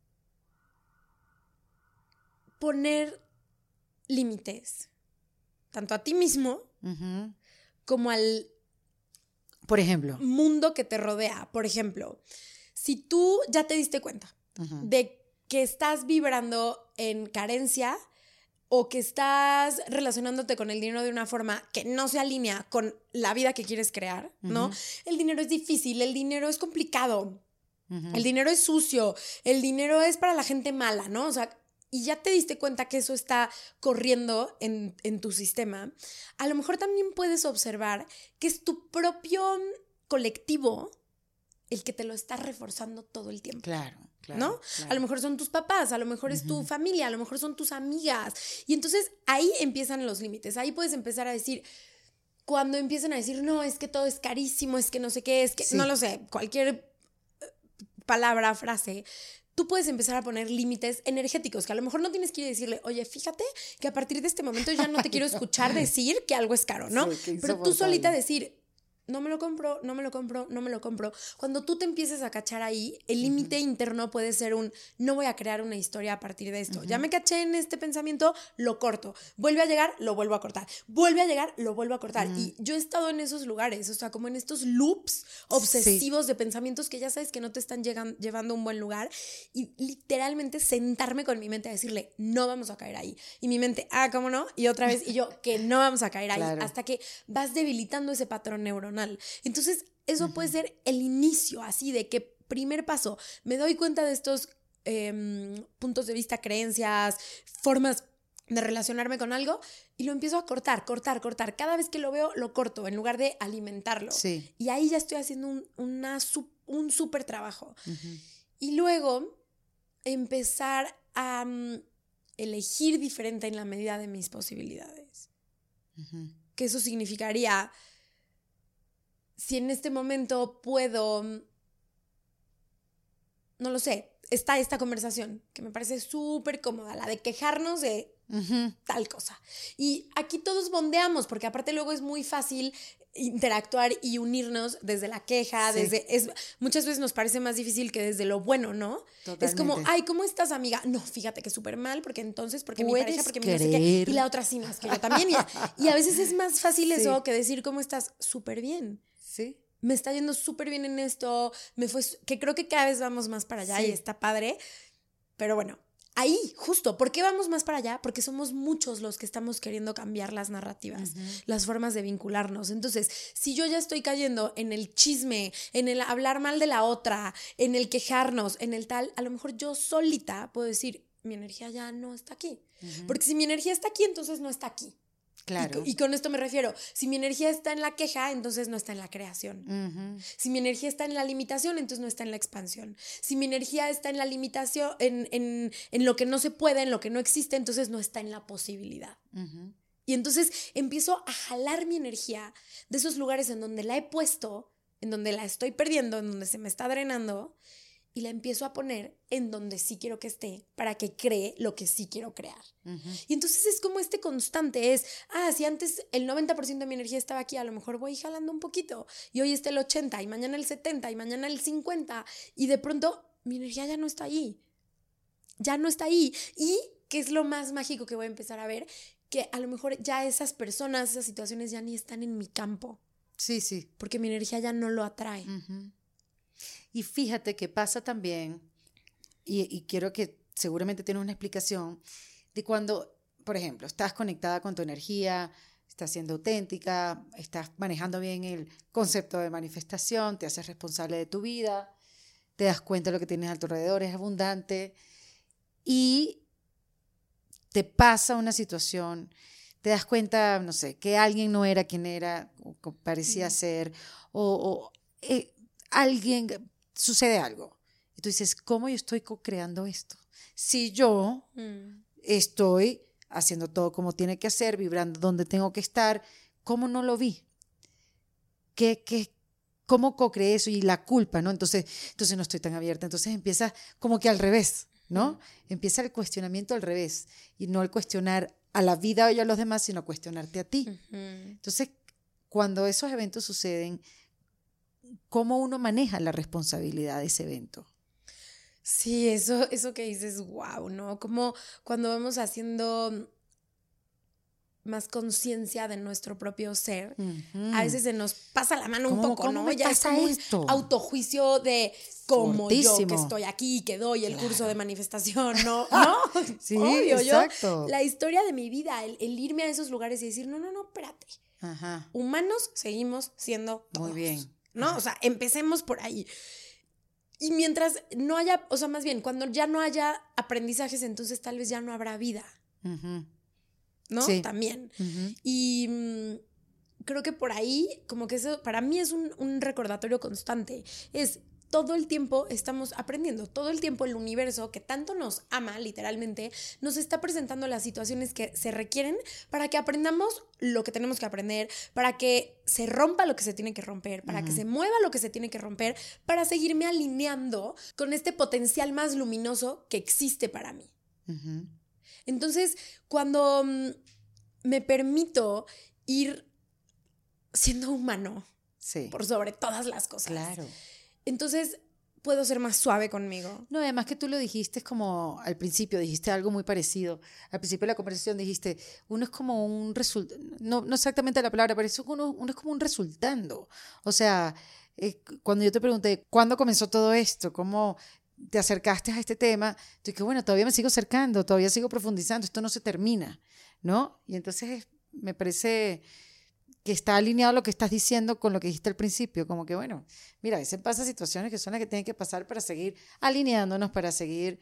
poner límites. Tanto a ti mismo uh-huh. como al por ejemplo mundo que te rodea. Por ejemplo, si tú ya te diste cuenta uh-huh. de que estás vibrando en carencia o que estás relacionándote con el dinero de una forma que no se alinea con la vida que quieres crear, uh-huh. ¿no? El dinero es difícil, el dinero es complicado, uh-huh. el dinero es sucio, el dinero es para la gente mala, ¿no? O sea, y ya te diste cuenta que eso está corriendo en, en tu sistema, a lo mejor también puedes observar que es tu propio colectivo el que te lo está reforzando todo el tiempo. Claro, claro. ¿No? Claro. A lo mejor son tus papás, a lo mejor uh-huh. es tu familia, a lo mejor son tus amigas. Y entonces ahí empiezan los límites. Ahí puedes empezar a decir, cuando empiezan a decir, no, es que todo es carísimo, es que no sé qué, es que, sí. no lo sé, cualquier palabra, frase, tú puedes empezar a poner límites energéticos, que a lo mejor no tienes que ir a decirle, oye, fíjate que a partir de este momento ya no te quiero escuchar decir que algo es caro, ¿no? Sí, pero tú solita decir, no me lo compro, no me lo compro, no me lo compro. Cuando tú te empieces a cachar ahí, el límite uh-huh. interno puede ser un, no voy a crear una historia a partir de esto. Uh-huh. Ya me caché en este pensamiento, lo corto. Vuelve a llegar, lo vuelvo a cortar. Vuelve a llegar, lo vuelvo a cortar. Uh-huh. Y yo he estado en esos lugares, o sea, como en estos loops obsesivos sí. de pensamientos que ya sabes que no te están llegan, llevando a un buen lugar. Y literalmente sentarme con mi mente a decirle, no vamos a caer ahí. Y mi mente, ah, ¿cómo no? Y otra vez, y yo, que no vamos a caer ahí. Claro. Hasta que vas debilitando ese patrón neuronal. Entonces, eso uh-huh. puede ser el inicio, así de que primer paso, me doy cuenta de estos eh, puntos de vista, creencias, formas de relacionarme con algo y lo empiezo a cortar, cortar, cortar. Cada vez que lo veo, lo corto en lugar de alimentarlo. Sí. Y ahí ya estoy haciendo un, una, un súper trabajo. Uh-huh. Y luego, empezar a um, elegir diferente en la medida de mis posibilidades. Uh-huh. Que eso significaría... Si en este momento puedo, no lo sé, está esta conversación que me parece súper cómoda, la de quejarnos de uh-huh. tal cosa. Y aquí todos bondeamos, porque aparte luego es muy fácil interactuar y unirnos desde la queja, sí. desde es, muchas veces nos parece más difícil que desde lo bueno, ¿no? Totalmente. Es como, ay, ¿cómo estás, amiga? No, fíjate que súper mal, porque entonces, porque mi pareja, porque mi no sé qué, y la otra sí, no, es que yo también. Y, y a veces es más fácil sí. eso que decir, ¿cómo estás? Súper bien. Sí. Me está yendo súper bien en esto, me fue, que creo que cada vez vamos más para allá sí. y está padre, pero bueno, ahí, justo, ¿por qué vamos más para allá? Porque somos muchos los que estamos queriendo cambiar las narrativas, uh-huh. las formas de vincularnos. Entonces, si yo ya estoy cayendo en el chisme, en el hablar mal de la otra, en el quejarnos, en el tal, a lo mejor yo solita puedo decir, mi energía ya no está aquí. Uh-huh. Porque si mi energía está aquí, entonces no está aquí. Claro. Y, y con esto me refiero, si mi energía está en la queja, entonces no está en la creación. Uh-huh. Si mi energía está en la limitación, entonces no está en la expansión. Si mi energía está en la limitación, en, en, en lo que no se puede, en lo que no existe, entonces no está en la posibilidad. Uh-huh. Y entonces empiezo a jalar mi energía de esos lugares en donde la he puesto, en donde la estoy perdiendo, en donde se me está drenando, y la empiezo a poner en donde sí quiero que esté para que cree lo que sí quiero crear. Uh-huh. Y entonces es como este constante, es, ah, si antes el noventa por ciento de mi energía estaba aquí, a lo mejor voy jalando un poquito, y hoy está el ochenta, y mañana el setenta, y mañana el cincuenta, y de pronto mi energía ya no está ahí. Ya no está ahí. Y, ¿qué es lo más mágico que voy a empezar a ver? Que a lo mejor ya esas personas, esas situaciones ya ni están en mi campo. Sí, sí. Porque mi energía ya no lo atrae. Uh-huh. Y fíjate que pasa también, y, y quiero que seguramente tienes una explicación, de cuando, por ejemplo, estás conectada con tu energía, estás siendo auténtica, estás manejando bien el concepto de manifestación, te haces responsable de tu vida, te das cuenta de lo que tienes a tu alrededor, es abundante, y te pasa una situación, te das cuenta, no sé, que alguien no era quien era, o parecía mm. ser, o, o eh, alguien... sucede algo. Y tú dices, ¿cómo yo estoy co-creando esto? Si yo mm. estoy haciendo todo como tiene que hacer, vibrando donde tengo que estar, ¿cómo no lo vi? ¿Qué, qué, ¿Cómo co-creé eso? Y la culpa, ¿no? Entonces, entonces no estoy tan abierta. Entonces empieza como que al revés, ¿no? Mm. Empieza el cuestionamiento al revés. Y no el cuestionar a la vida o a los demás, sino cuestionarte a ti. Mm-hmm. Entonces, cuando esos eventos suceden, ¿cómo uno maneja la responsabilidad de ese evento? Sí, eso, eso que dices, wow, ¿no? Como cuando vamos haciendo más conciencia de nuestro propio ser, uh-huh. a veces se nos pasa la mano un poco, ¿cómo ¿no? Me ya pasa es esto? Un autojuicio de cómo Fortísimo. Yo que estoy aquí, que doy el claro. curso de manifestación, ¿no? ¿No? Sí, obvio, exacto. Yo, la historia de mi vida, el, el irme a esos lugares y decir, no, no, no, espérate. Ajá. Humanos seguimos siendo todos. Muy bien. ¿No? Ajá. O sea, empecemos por ahí. Y mientras no haya, o sea, más bien, cuando ya no haya aprendizajes, entonces tal vez ya no habrá vida. Uh-huh. ¿No? Sí. También. Uh-huh. Y mmm, creo que por ahí, como que eso, para mí es un, un recordatorio constante. Es, todo el tiempo estamos aprendiendo, todo el tiempo el universo que tanto nos ama, literalmente, nos está presentando las situaciones que se requieren para que aprendamos lo que tenemos que aprender, para que se rompa lo que se tiene que romper, para uh-huh. que se mueva lo que se tiene que romper, para seguirme alineando con este potencial más luminoso que existe para mí. Uh-huh. Entonces, cuando um, me permito ir siendo humano, sí. por sobre todas las cosas, claro. entonces puedo ser más suave conmigo. No, además que tú lo dijiste como al principio, dijiste algo muy parecido. Al principio de la conversación dijiste, uno es como un resultado, no, no exactamente la palabra, pero eso uno, uno es como un resultando. O sea, eh, cuando yo te pregunté, ¿cuándo comenzó todo esto? ¿Cómo te acercaste a este tema? Tú dije, bueno, todavía me sigo acercando, todavía sigo profundizando, esto no se termina, ¿no? Y entonces me parece que está alineado lo que estás diciendo con lo que dijiste al principio, como que bueno, mira, a veces pasan situaciones que son las que tienen que pasar para seguir alineándonos, para seguir,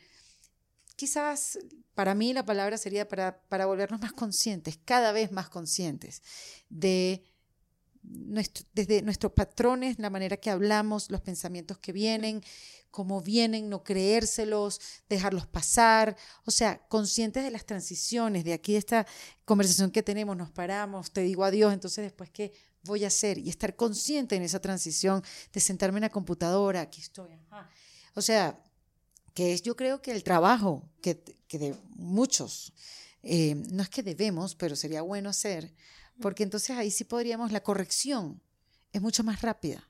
quizás para mí la palabra sería para, para volvernos más conscientes, cada vez más conscientes de nuestro, desde nuestros patrones, la manera que hablamos, los pensamientos que vienen, cómo vienen, no creérselos, dejarlos pasar, o sea, conscientes de las transiciones, de aquí de esta conversación que tenemos, nos paramos, te digo adiós, entonces después ¿qué voy a hacer? Y estar consciente en esa transición de sentarme en la computadora, aquí estoy, ajá. O sea, que es yo creo que el trabajo que, que de muchos, eh, no es que debemos, pero sería bueno hacer, porque entonces ahí sí podríamos, la corrección es mucho más rápida.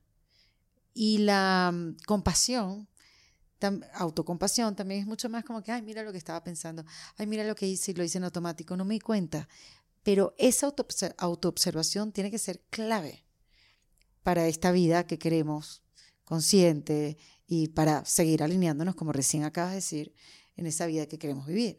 Y la um, compasión, tam, autocompasión también es mucho más como que, ay, mira lo que estaba pensando, ay, mira lo que hice y lo hice en automático, no me di cuenta. Pero esa auto, autoobservación tiene que ser clave para esta vida que queremos, consciente, y para seguir alineándonos, como recién acabas de decir, en esa vida que queremos vivir.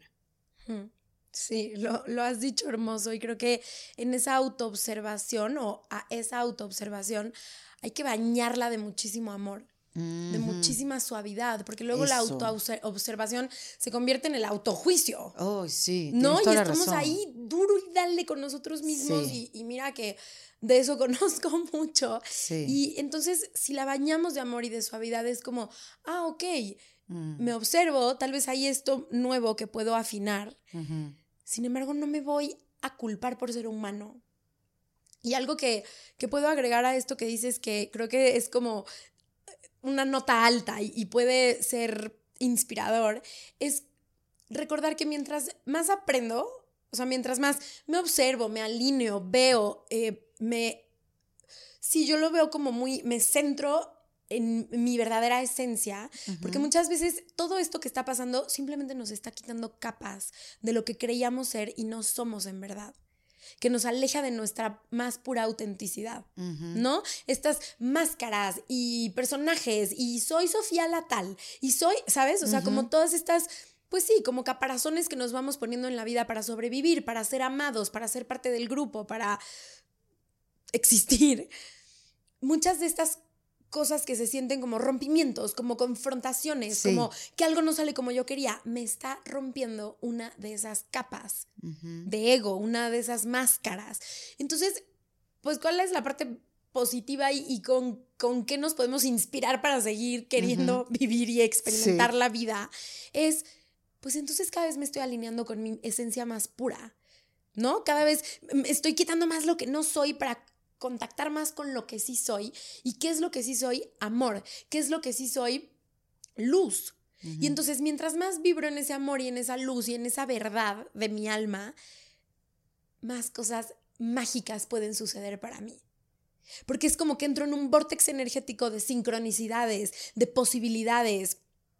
Sí, lo, lo has dicho hermoso, y creo que en esa autoobservación o a esa autoobservación hay que bañarla de muchísimo amor, mm-hmm. de muchísima suavidad, porque luego Eso. la autoobservación se convierte en el autojuicio. Oh, sí, ¿no? Y toda estamos la razón. ahí duro y dale con nosotros mismos, sí. y, y mira que de eso conozco mucho. Sí. Y entonces, si la bañamos de amor y de suavidad, es como, ah, ok, mm. me observo, tal vez hay esto nuevo que puedo afinar. Uh-huh. Sin embargo, no me voy a culpar por ser humano. Y algo que, que puedo agregar a esto que dices, que creo que es como una nota alta y, y puede ser inspirador, es recordar que mientras más aprendo, o sea, mientras más me observo, me alineo, veo, eh, me... Sí, yo lo veo como muy... Me centro en mi verdadera esencia, uh-huh. porque muchas veces todo esto que está pasando simplemente nos está quitando capas de lo que creíamos ser y no somos en verdad, que nos aleja de nuestra más pura autenticidad, uh-huh. ¿no? Estas máscaras y personajes, y soy Sofía la tal, y soy, ¿sabes? O sea, uh-huh. como todas estas, pues sí, como caparazones que nos vamos poniendo en la vida para sobrevivir, para ser amados, para ser parte del grupo, para existir. Muchas de estas cosas que se sienten como rompimientos, como confrontaciones, sí. como que algo no sale como yo quería, me está rompiendo una de esas capas uh-huh. de ego, una de esas máscaras. Entonces, pues, ¿cuál es la parte positiva y, y con, con qué nos podemos inspirar para seguir queriendo uh-huh. vivir y experimentar sí. la vida? Es, pues entonces cada vez me estoy alineando con mi esencia más pura, ¿no? Cada vez estoy quitando más lo que no soy para contactar más con lo que sí soy. ¿Y qué es lo que sí soy? Amor. ¿Qué es lo que sí soy? Luz. Uh-huh. Y entonces, mientras más vibro en ese amor y en esa luz y en esa verdad de mi alma, más cosas mágicas pueden suceder para mí. Porque es como que entro en un vórtex energético de sincronicidades, de posibilidades,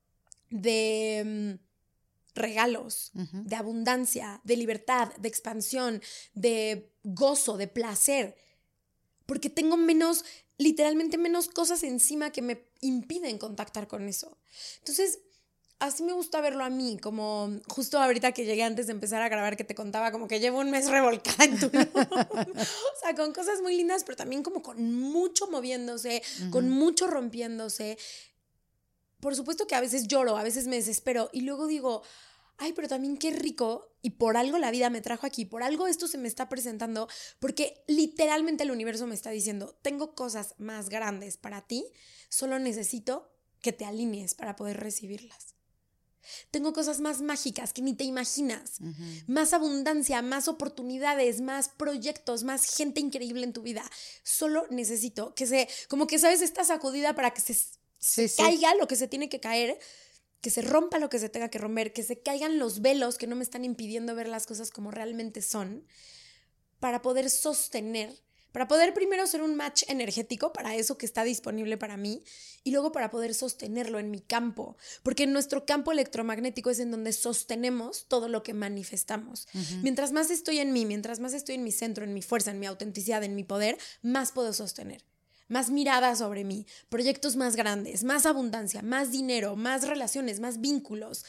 de um, regalos, uh-huh. de abundancia, de libertad, de expansión, de gozo, de placer. Porque tengo menos, literalmente menos cosas encima que me impiden contactar con eso. Entonces, así me gusta verlo a mí, como justo ahorita que llegué antes de empezar a grabar, que te contaba como que llevo un mes revolcada en Tulum. O sea, con cosas muy lindas, pero también como con mucho moviéndose, uh-huh. con mucho rompiéndose. Por supuesto que a veces lloro, a veces me desespero y luego digo, ay, pero también qué rico, y por algo la vida me trajo aquí, por algo esto se me está presentando, porque literalmente el universo me está diciendo, tengo cosas más grandes para ti, solo necesito que te alinees para poder recibirlas. Tengo cosas más mágicas que ni te imaginas. Uh-huh. Más abundancia, más oportunidades, más proyectos, más gente increíble en tu vida. Solo necesito que se, como que sabes, esta sacudida para que se, sí, se sí. caiga lo que se tiene que caer, que se rompa lo que se tenga que romper, que se caigan los velos que no me están impidiendo ver las cosas como realmente son, para poder sostener, para poder primero ser un match energético para eso que está disponible para mí y luego para poder sostenerlo en mi campo, porque en nuestro campo electromagnético es en donde sostenemos todo lo que manifestamos. Uh-huh. Mientras más estoy en mí, mientras más estoy en mi centro, en mi fuerza, en mi autenticidad, en mi poder, más puedo sostener. Más mirada sobre mí, proyectos más grandes, más abundancia, más dinero, más relaciones, más vínculos.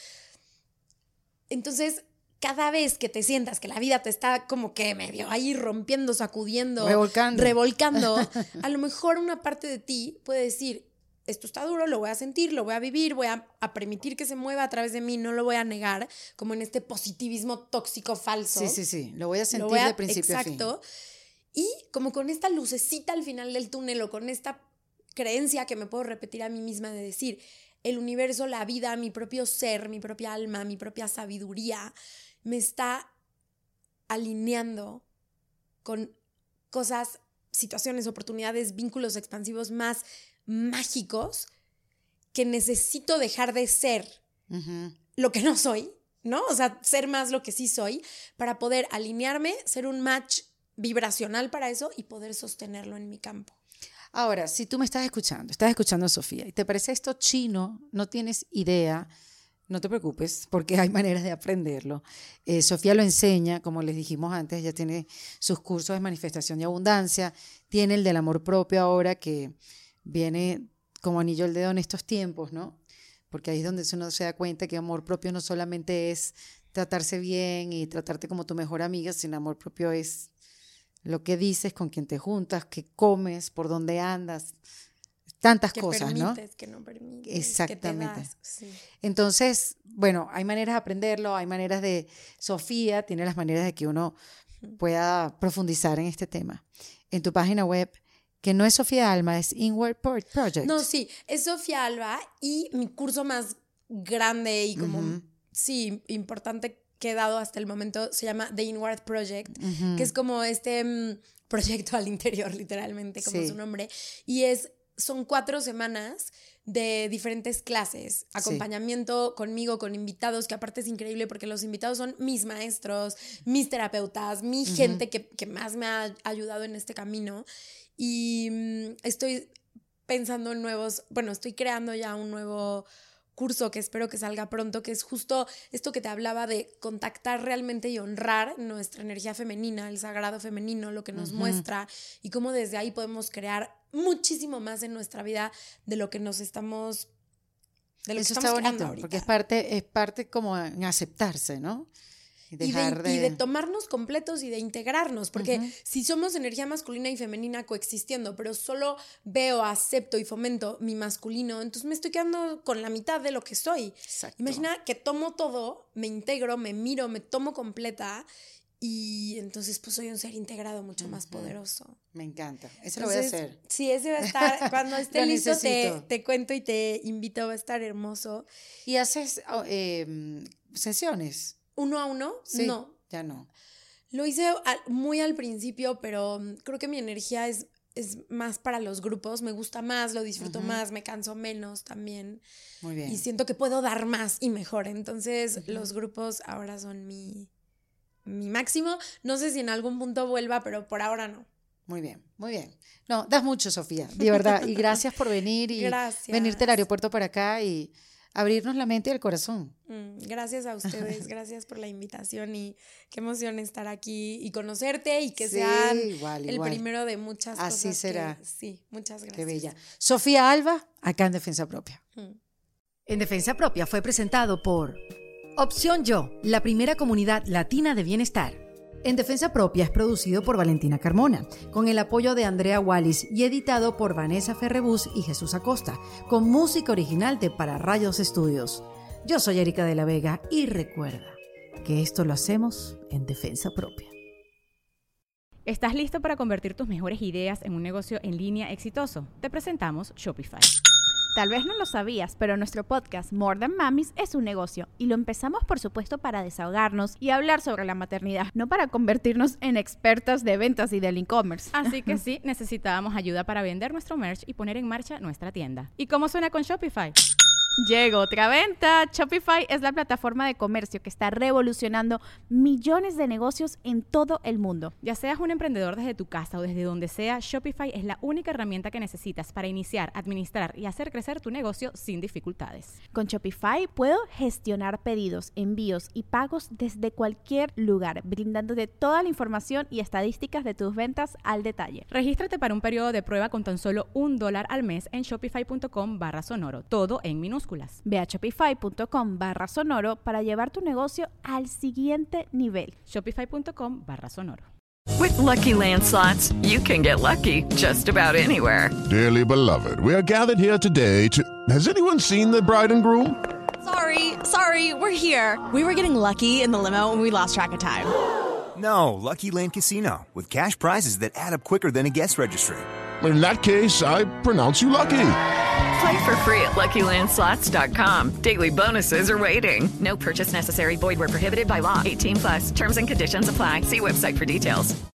Entonces, cada vez que te sientas que la vida te está como que medio ahí rompiendo, sacudiendo, revolcando, revolcando a lo mejor una parte de ti puede decir, esto está duro, lo voy a sentir, lo voy a vivir, voy a, a permitir que se mueva a través de mí, no lo voy a negar, como en este positivismo tóxico falso. Sí, sí, sí, lo voy a sentir voy a, de principio exacto, a fin. Y como con esta lucecita al final del túnel o con esta creencia que me puedo repetir a mí misma de decir, el universo, la vida, mi propio ser, mi propia alma, mi propia sabiduría, me está alineando con cosas, situaciones, oportunidades, vínculos expansivos más mágicos que necesito dejar de ser uh-huh. lo que no soy, ¿no? O sea, ser más lo que sí soy para poder alinearme, ser un match vibracional para eso y poder sostenerlo en mi campo. Ahora, si tú me estás escuchando, estás escuchando a Sofía y te parece esto chino, no tienes idea, no te preocupes porque hay maneras de aprenderlo. Eh, Sofía lo enseña, como les dijimos antes, ella tiene sus cursos de manifestación y abundancia, tiene el del amor propio ahora que viene como anillo al dedo en estos tiempos, ¿no? Porque ahí es donde uno se da cuenta que amor propio no solamente es tratarse bien y tratarte como tu mejor amiga, sino amor propio es lo que dices, con quién te juntas, qué comes, por dónde andas, tantas que cosas, ¿no? Que permites, que no permites, exactamente. Que te das, sí. Entonces, bueno, hay maneras de aprenderlo, hay maneras de... Sofía tiene las maneras de que uno pueda profundizar en este tema. En tu página web, que no es Sofía Alba, es Inward Project. No, sí, es Sofía Alba y mi curso más grande y como, uh-huh. sí, importante que he dado hasta el momento se llama The Inward Project, uh-huh. que es como este um, proyecto al interior, literalmente, como sí. su nombre. Y es, son cuatro semanas de diferentes clases, acompañamiento sí. conmigo, con invitados, que aparte es increíble porque los invitados son mis maestros, mis terapeutas, mi uh-huh. gente que, que más me ha ayudado en este camino. Y um, estoy pensando en nuevos, bueno, estoy creando ya un nuevo curso que espero que salga pronto, que es justo esto que te hablaba de contactar realmente y honrar nuestra energía femenina, el sagrado femenino, lo que nos uh-huh. muestra y cómo desde ahí podemos crear muchísimo más en nuestra vida de lo que nos estamos de lo Eso que estamos está bonito, creando ahorita. Porque es parte, es parte como en aceptarse, ¿no? Y de, de... y de tomarnos completos y de integrarnos, porque uh-huh. si somos energía masculina y femenina coexistiendo, pero solo veo, acepto y fomento mi masculino, entonces me estoy quedando con la mitad de lo que soy. Exacto. Imagina que tomo todo, me integro, me miro, me tomo completa y entonces pues soy un ser integrado mucho uh-huh. más poderoso. Me encanta, eso entonces, lo voy a hacer. Sí, ese va a estar, cuando esté listo te, te cuento y te invito, va a estar hermoso. ¿Y haces oh, eh, sesiones? ¿Uno a uno? Sí, no. Ya no. Lo hice al, muy al principio, pero creo que mi energía es, es más para los grupos. Me gusta más, lo disfruto uh-huh. más, me canso menos también. Muy bien. Y siento que puedo dar más y mejor. Entonces, uh-huh. los grupos ahora son mi, mi máximo. No sé si en algún punto vuelva, pero por ahora no. Muy bien, muy bien. No, das mucho, Sofía, de verdad. Y gracias por venir y gracias. venirte al aeropuerto para acá y abrirnos la mente y el corazón. Mm, gracias a ustedes, gracias por la invitación y qué emoción estar aquí y conocerte y que sí, sean igual, el igual. primero de muchas Así cosas. Así será. Que, sí, muchas gracias. Qué bella. Sofía Alba, acá en Defensa Propia. Mm. En Defensa Propia fue presentado por Opción Yo, la primera comunidad latina de bienestar. En Defensa Propia es producido por Valentina Carmona, con el apoyo de Andrea Wallis y editado por Vanessa Ferrebus y Jesús Acosta, con música original de Para Rayos Estudios. Yo soy Erika de la Vega y recuerda que esto lo hacemos en Defensa Propia. ¿Estás listo para convertir tus mejores ideas en un negocio en línea exitoso? Te presentamos Shopify. Tal vez no lo sabías, pero nuestro podcast More Than Mamis es un negocio y lo empezamos por supuesto para desahogarnos y hablar sobre la maternidad, no para convertirnos en expertas de ventas y del e-commerce. Así que sí, necesitábamos ayuda para vender nuestro merch y poner en marcha nuestra tienda. ¿Y cómo suena con Shopify? Llegó otra venta. Shopify es la plataforma de comercio que está revolucionando millones de negocios en todo el mundo. Ya seas un emprendedor desde tu casa o desde donde sea, Shopify es la única herramienta que necesitas para iniciar, administrar y hacer crecer tu negocio sin dificultades. Con Shopify puedo gestionar pedidos, envíos y pagos desde cualquier lugar, brindándote toda la información y estadísticas de tus ventas al detalle. Regístrate para un periodo de prueba con tan solo un dólar al mes en shopify.com barra sonoro, todo en minúsculas. Ve a shopify.com barra sonoro para llevar tu negocio al siguiente nivel. Shopify.com barra sonoro. With Lucky Land Slots, you can get lucky just about anywhere. Dearly beloved, we are gathered here today to... Has anyone seen the bride and groom? Sorry, sorry, we're here. We were getting lucky in the limo and we lost track of time. No, Lucky Land Casino, with cash prizes that add up quicker than a guest registry. In that case, I pronounce you lucky. Play for free at Lucky Land Slots dot com. Daily bonuses are waiting. No purchase necessary. Void where prohibited by law. eighteen plus. Terms and conditions apply. See website for details.